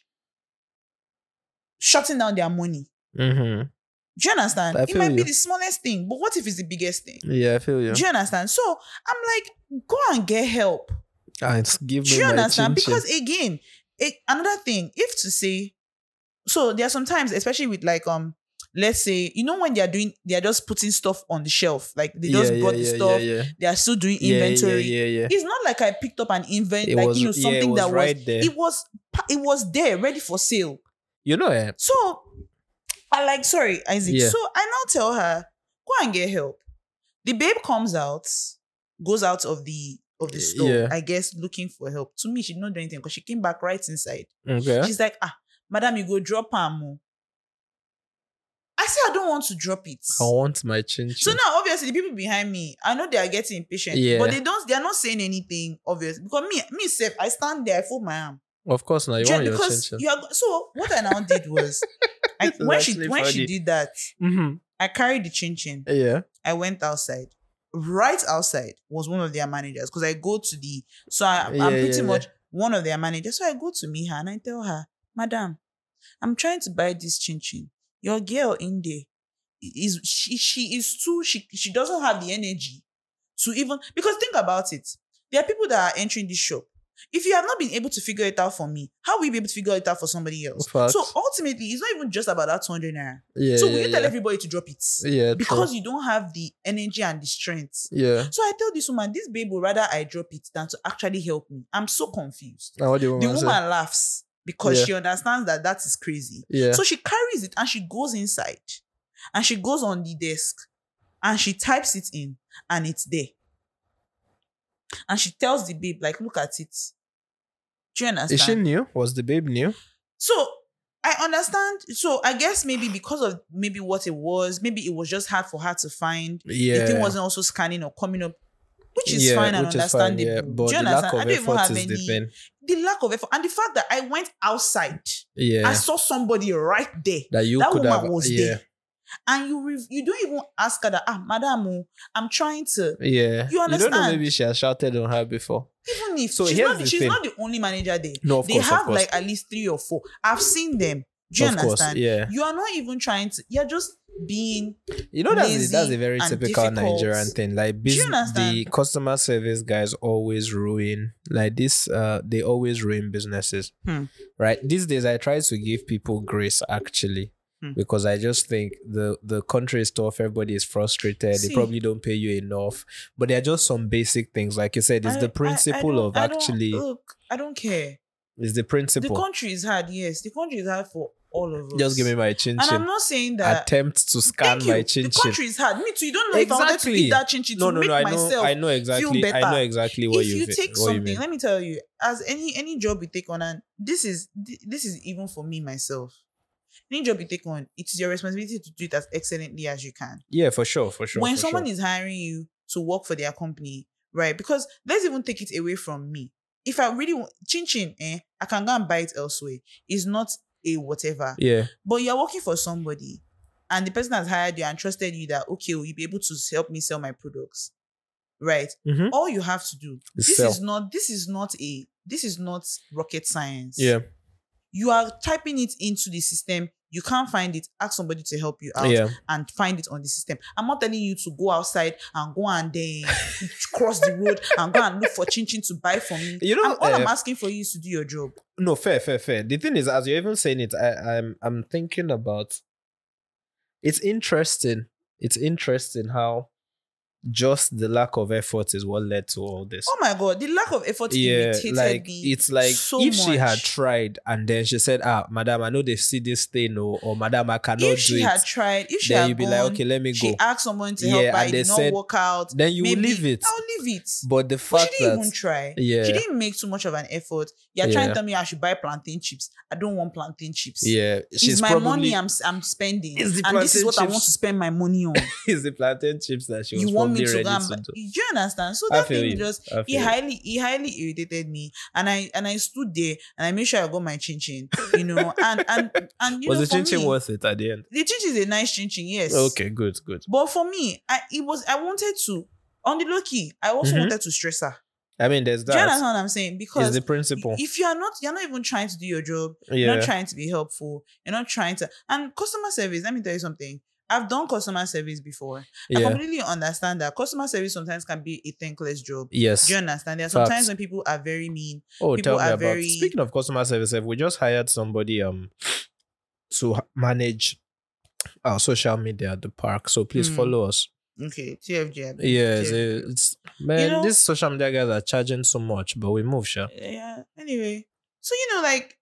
shutting down their money. Mhm. Do you understand? I It feel might be you. the smallest thing, but what if it's the biggest thing? Yeah, I feel you. Do you understand? So I'm like, go and get help. And give Do me you my understand? chin-chin. Because again, another thing, if to say, so there are sometimes, especially with like let's say, when they're just putting stuff on the shelf, like they just brought the stuff, they are still doing inventory. Yeah. It's not like I picked up an It like was- something it was that right was there. it was there ready for sale. So I like, sorry, Isaac. Yeah. So I now tell her, go and get help. The babe goes out of the store, Yeah. I guess, looking for help. To me, she did not do anything because she came back right inside. Okay. She's like, madam, you go drop her. I say I don't want to drop it. I want my chin-chin. So now, obviously, the people behind me, I know they are getting impatient, Yeah. but they're not saying anything obvious. Because me, self, I stand there, I fold my arm. Of course, now you want your chin-chin. So what I now did was, This is when actually she funny. did that, Mhm. I carried the chin-chin. Yeah. I went outside. Right outside was one of their managers because I go to I'm pretty much one of their managers. So I go to meet her and I tell her, madam, I'm trying to buy this chin-chin. Your girl in there she doesn't have the energy to even, because think about it. There are people that are entering this shop. If you have not been able to figure it out for me, how will you be able to figure it out for somebody else? Facts. So ultimately, it's not even just about that 200 naira. Yeah. So will you tell everybody to drop it? Yeah. Because you don't have the energy and the strength. Yeah. So I tell this woman, this babe would rather I drop it than to actually help me. I'm so confused. Now what do you The want to woman say? laughs because Yeah. she understands that is crazy. Yeah. So she carries it and she goes inside and she goes on the desk and she types it in and it's there. And she tells the babe, like, look at it. Do you understand? Is she new? Was the babe new? So I understand. So I guess maybe because of maybe what it was, maybe it was just hard for her to find. Yeah. The thing wasn't also scanning or coming up, which is fine and understandable. Yeah. But Do you the lack understand? of I don't even effort have is the thing. the lack of effort and the fact that I went outside. Yeah. I saw somebody right there. that you That could woman have. was Yeah. there. And you don't even ask her that, madam, I'm trying to. Yeah. You don't know, understand? maybe she has shouted on her before. Even if So she's here's not, the she's thing. not the only manager there. No, of They course, of have course. like at least 3 or 4. I've seen them. Do you Of course, understand? yeah. You are not even trying to. You're just being. That's a very and typical difficult. Nigerian thing. Like Do you understand? the customer service guys always ruin like this. They always ruin businesses. Right. These days, I try to give people grace actually. Because I just think the country is tough, everybody is frustrated, See, they probably don't pay you enough. But there are just some basic things. Like you said, it's the principle I don't care. it's the The principle. country is hard, yes. The country is hard for all of us. Just give me my chin And chin. I'm not saying that. Attempt to scan Thank you. my chin The chin. country is hard. Me too. You don't know if I wanted to eat that chin chin to make myself I know exactly. feel better. I know exactly what if you take what you something, mean. let me tell you, as any job you take on, and this is even for me myself. Any job you take on, it's your responsibility to do it as excellently as you can. Yeah, for sure. When someone is hiring you to work for their company, right? Because let's even take it away from me. If I really want chin, I can go and buy it elsewhere. It's not a whatever. Yeah. But you're working for somebody, and the person has hired you and trusted you that, okay, will you be able to help me sell my products? Right? Mm-hmm. All you have to do. This is not rocket science. Yeah. You are typing it into the system. You can't find it. Ask somebody to help you out and find it on the system. I'm not telling you to go outside and go and cross the road and go and look for chin to buy for me. You know, all I'm asking for you is to do your job. No, fair. The thing is, as you're even saying it, I'm thinking about. It's interesting. It's interesting how just the lack of effort is what led to all this. Oh my God, the lack of effort irritated me. It's like so if much. she had tried and then she said, madam, I know they see this thing, or madam, I cannot do it. If she had tried, if she then had you'd be gone, like, okay, let me go. She asked someone to help her, it did not work out. Then you will leave it. I'll leave it. But the fact she didn't even try. Yeah. She didn't make too much of an effort. You're trying to tell me I should buy plantain chips. I don't want plantain chips. Yeah. It's my money I'm spending. And this is what I want to spend my money on. It's the plantain chips that she was you want me ready to do. Do you understand? So that thing just he highly irritated me, and I stood there and I made sure I got my chin, you know, and you was know, the chin worth it at the end? The chin is a nice chin, yes. Okay, good. But for me, I wanted to, on the low key, I also wanted to stress her. I mean, there's that. Do you understand what I'm saying? Because it's the principle. If you're not even trying to do your job, you're not trying to be helpful, you're not trying to, and customer service, let me tell you something. I've done customer service before. I completely understand that customer service sometimes can be a thankless job. Yes. Do you understand? There are sometimes when people are very mean. Oh, people tell me about. Speaking of customer service, we just hired somebody to manage our social media at the park. So please follow us. Okay, TFG. Yes, it's man. You know, these social media guys are charging so much, but we move, sure. Yeah. Anyway, so like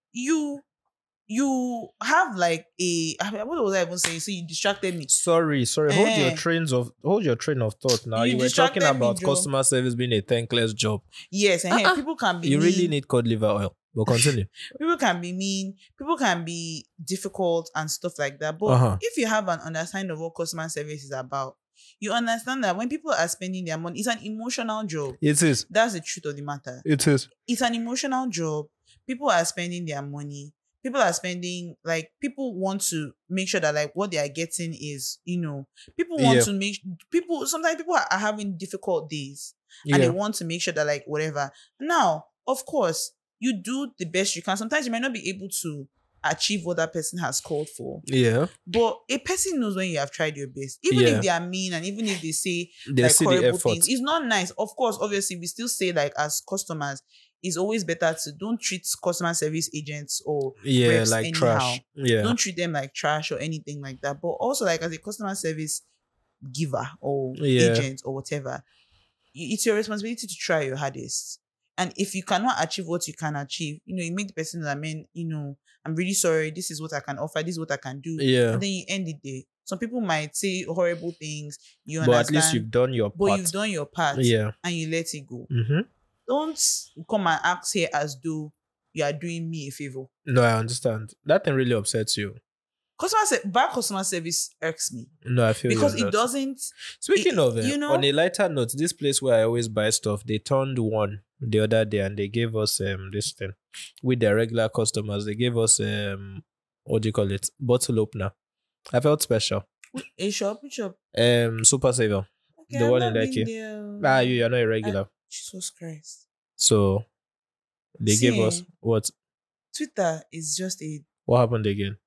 you have like what was I even saying? So you distracted me. Sorry. Hold your train of thought now. You were talking about customer service being a thankless job. Yes, people can be you mean. really need cod liver oil. But continue. People can be mean, people can be difficult and stuff like that. But if you have an understanding of what customer service is about, you understand that when people are spending their money, it's an emotional job. It is. That's the truth of the matter. It is. It's an emotional job. People are spending their money. People are spending, like, people want to make sure that, like, what they are getting is, people want to sometimes people are having difficult days and they want to make sure that, like, whatever. Now, of course, you do the best you can. Sometimes you might not be able to achieve what that person has called for. Yeah. But a person knows when you have tried your best. Even if they are mean and even if they say horrible things, it's not nice. Of course, obviously, we still say, like, as customers, it's always better to don't treat customer service agents or reps like anyhow. Trash. Yeah. Don't treat them like trash or anything like that. But also, like, as a customer service giver or agent or whatever, it's your responsibility to try your hardest. And if you cannot achieve what you can achieve, you make the person know, I'm really sorry. This is what I can offer. This is what I can do. Yeah. And then you end it there. Some people might say horrible things. You understand. But at least you've done your part. But you've done your part. Yeah. And you let it go. Mm-hmm. Don't come and act here as though you are doing me a favor. No, I understand. That thing really upsets you. Bad customer service irks me. No, I feel because it doesn't. Speaking of it, on a lighter note, this place where I always buy stuff, they turned one the other day and they gave us this thing with their regular customers. They gave us what do you call it? Bottle opener. I felt special. A shop? Which shop? Super Saver. Okay, the one in Lekki. You're not a regular. Jesus Christ. So they gave us what? Twitter is just What happened again?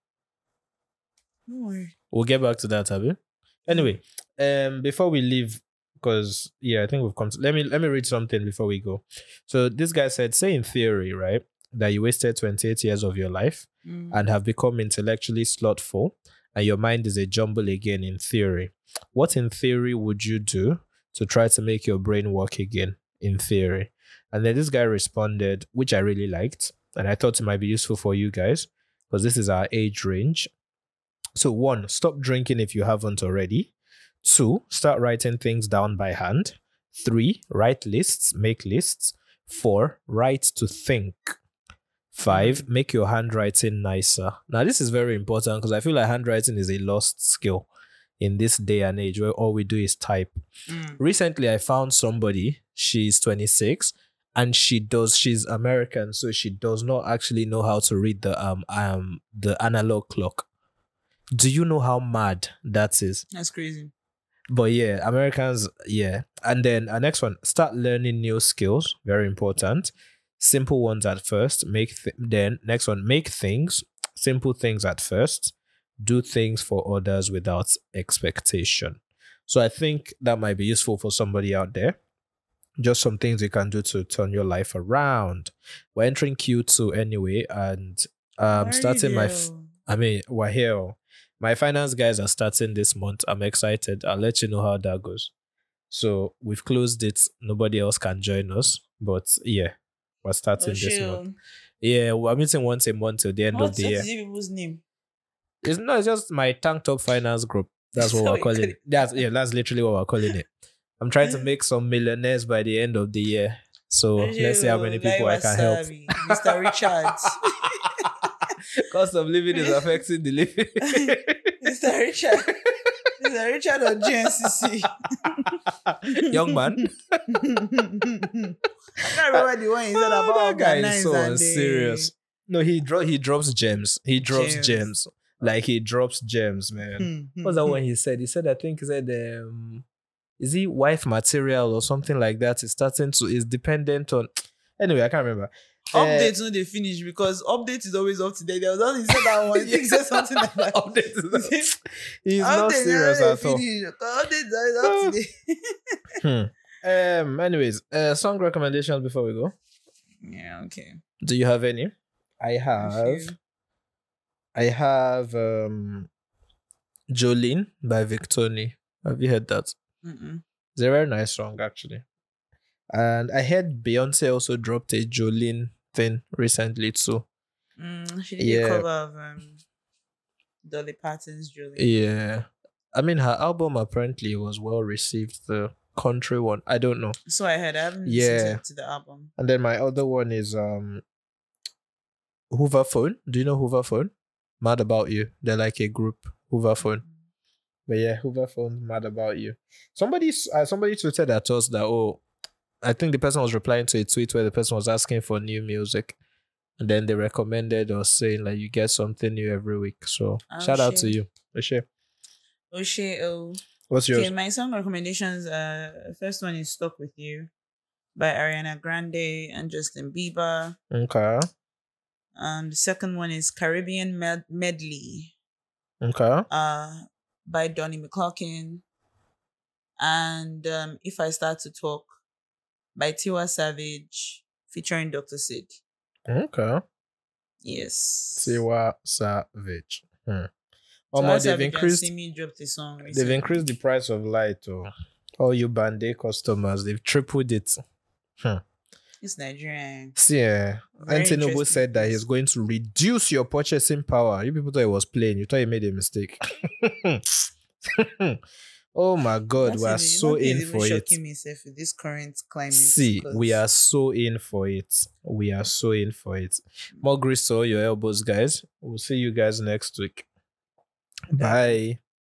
Don't worry. We'll get back to that, have you? Anyway, before we leave, because I think we've come to, let me read something before we go. So this guy said, say in theory, right, that you wasted 28 years of your life and have become intellectually slothful and your mind is a jumble again in theory. What in theory would you do to try to make your brain work again in theory? And then this guy responded, which I really liked, and I thought it might be useful for you guys. because this is our age range. So 1, stop drinking if you haven't already. 2, start writing things down by hand. 3, write lists, make lists. 4, write to think. 5, make your handwriting nicer. Now, this is very important because I feel like handwriting is a lost skill in this day and age where all we do is type. Recently, I found somebody, she's 26, and she's American, so she does not actually know how to read the analog clock. Do you know how mad that is? That's crazy. But yeah, Americans, yeah. And then our next one, start learning new skills. Very important. Simple ones at first. Then next one, make things. Simple things at first. Do things for others without expectation. So I think that might be useful for somebody out there. Just some things you can do to turn your life around. We're entering Q2 anyway, and starting we're here. My finance guys are starting this month. I'm excited. I'll let you know how that goes. So we've closed it. Nobody else can join us. But yeah, we're starting this month. Yeah, we're meeting once a month till the end of the year. What's people's name? It's just my Tank Top Finance Group. That's what we're calling it. That's literally what we're calling it. I'm trying to make some millionaires by the end of the year. So let's see how many people I can help. Mr. Richards. Cost of living is affecting the living. Mr. Richard on GNCC. Young man. I can't remember the one he said about that guy is so unserious. No, he drops gems. He drops gems. Like he drops gems, man. What's that one he said? He said, is he wife material or something like that? Is dependent on. Anyway, I can't remember. Updates when they finish because update is always up to date. There was one he said that one. He said something like that. Update is he's not serious at all. Update is up to date. Anyways, song recommendations before we go. Yeah, okay. Do you have any? I have Jolene by Victoni. Have you heard that? It's a very nice song actually. And I heard Beyonce also dropped a Jolene thing recently too. She did a cover of Dolly Parton's Jolene. Yeah. I mean, her album apparently was well received, the country one. I don't know. So I heard. I haven't listened to the album. And then my other one is Hoover Phone. Do you know Hoover Phone? Mad About You. They're like a group, Hoover Phone. But yeah, Hoover Phone, Mad About You. Somebody tweeted at us that, I think the person was replying to a tweet where the person was asking for new music. And then they recommended us saying like you get something new every week. So shout out to you. Oshe. What's yours? Okay, my song recommendations, first one is Stuck With You by Ariana Grande and Justin Bieber. Okay. The second one is Caribbean Medley. Okay. By Donnie McClurkin. And If I Start to Talk by Tiwa Savage featuring Dr. Sid. Okay. Yes. Tiwa Savage. They've increased. See me drop the song recently. They've increased the price of light. All you Band-Aid customers, they've tripled it. It's Nigerian. See, Anthony said that he's going to reduce your purchasing power. You people thought he was playing. You thought he made a mistake. Oh my God, we are so in for it. Myself with this current climate. See, we are so in for it. We are so in for it. More grease to all your elbows, guys. We'll see you guys next week. Bye.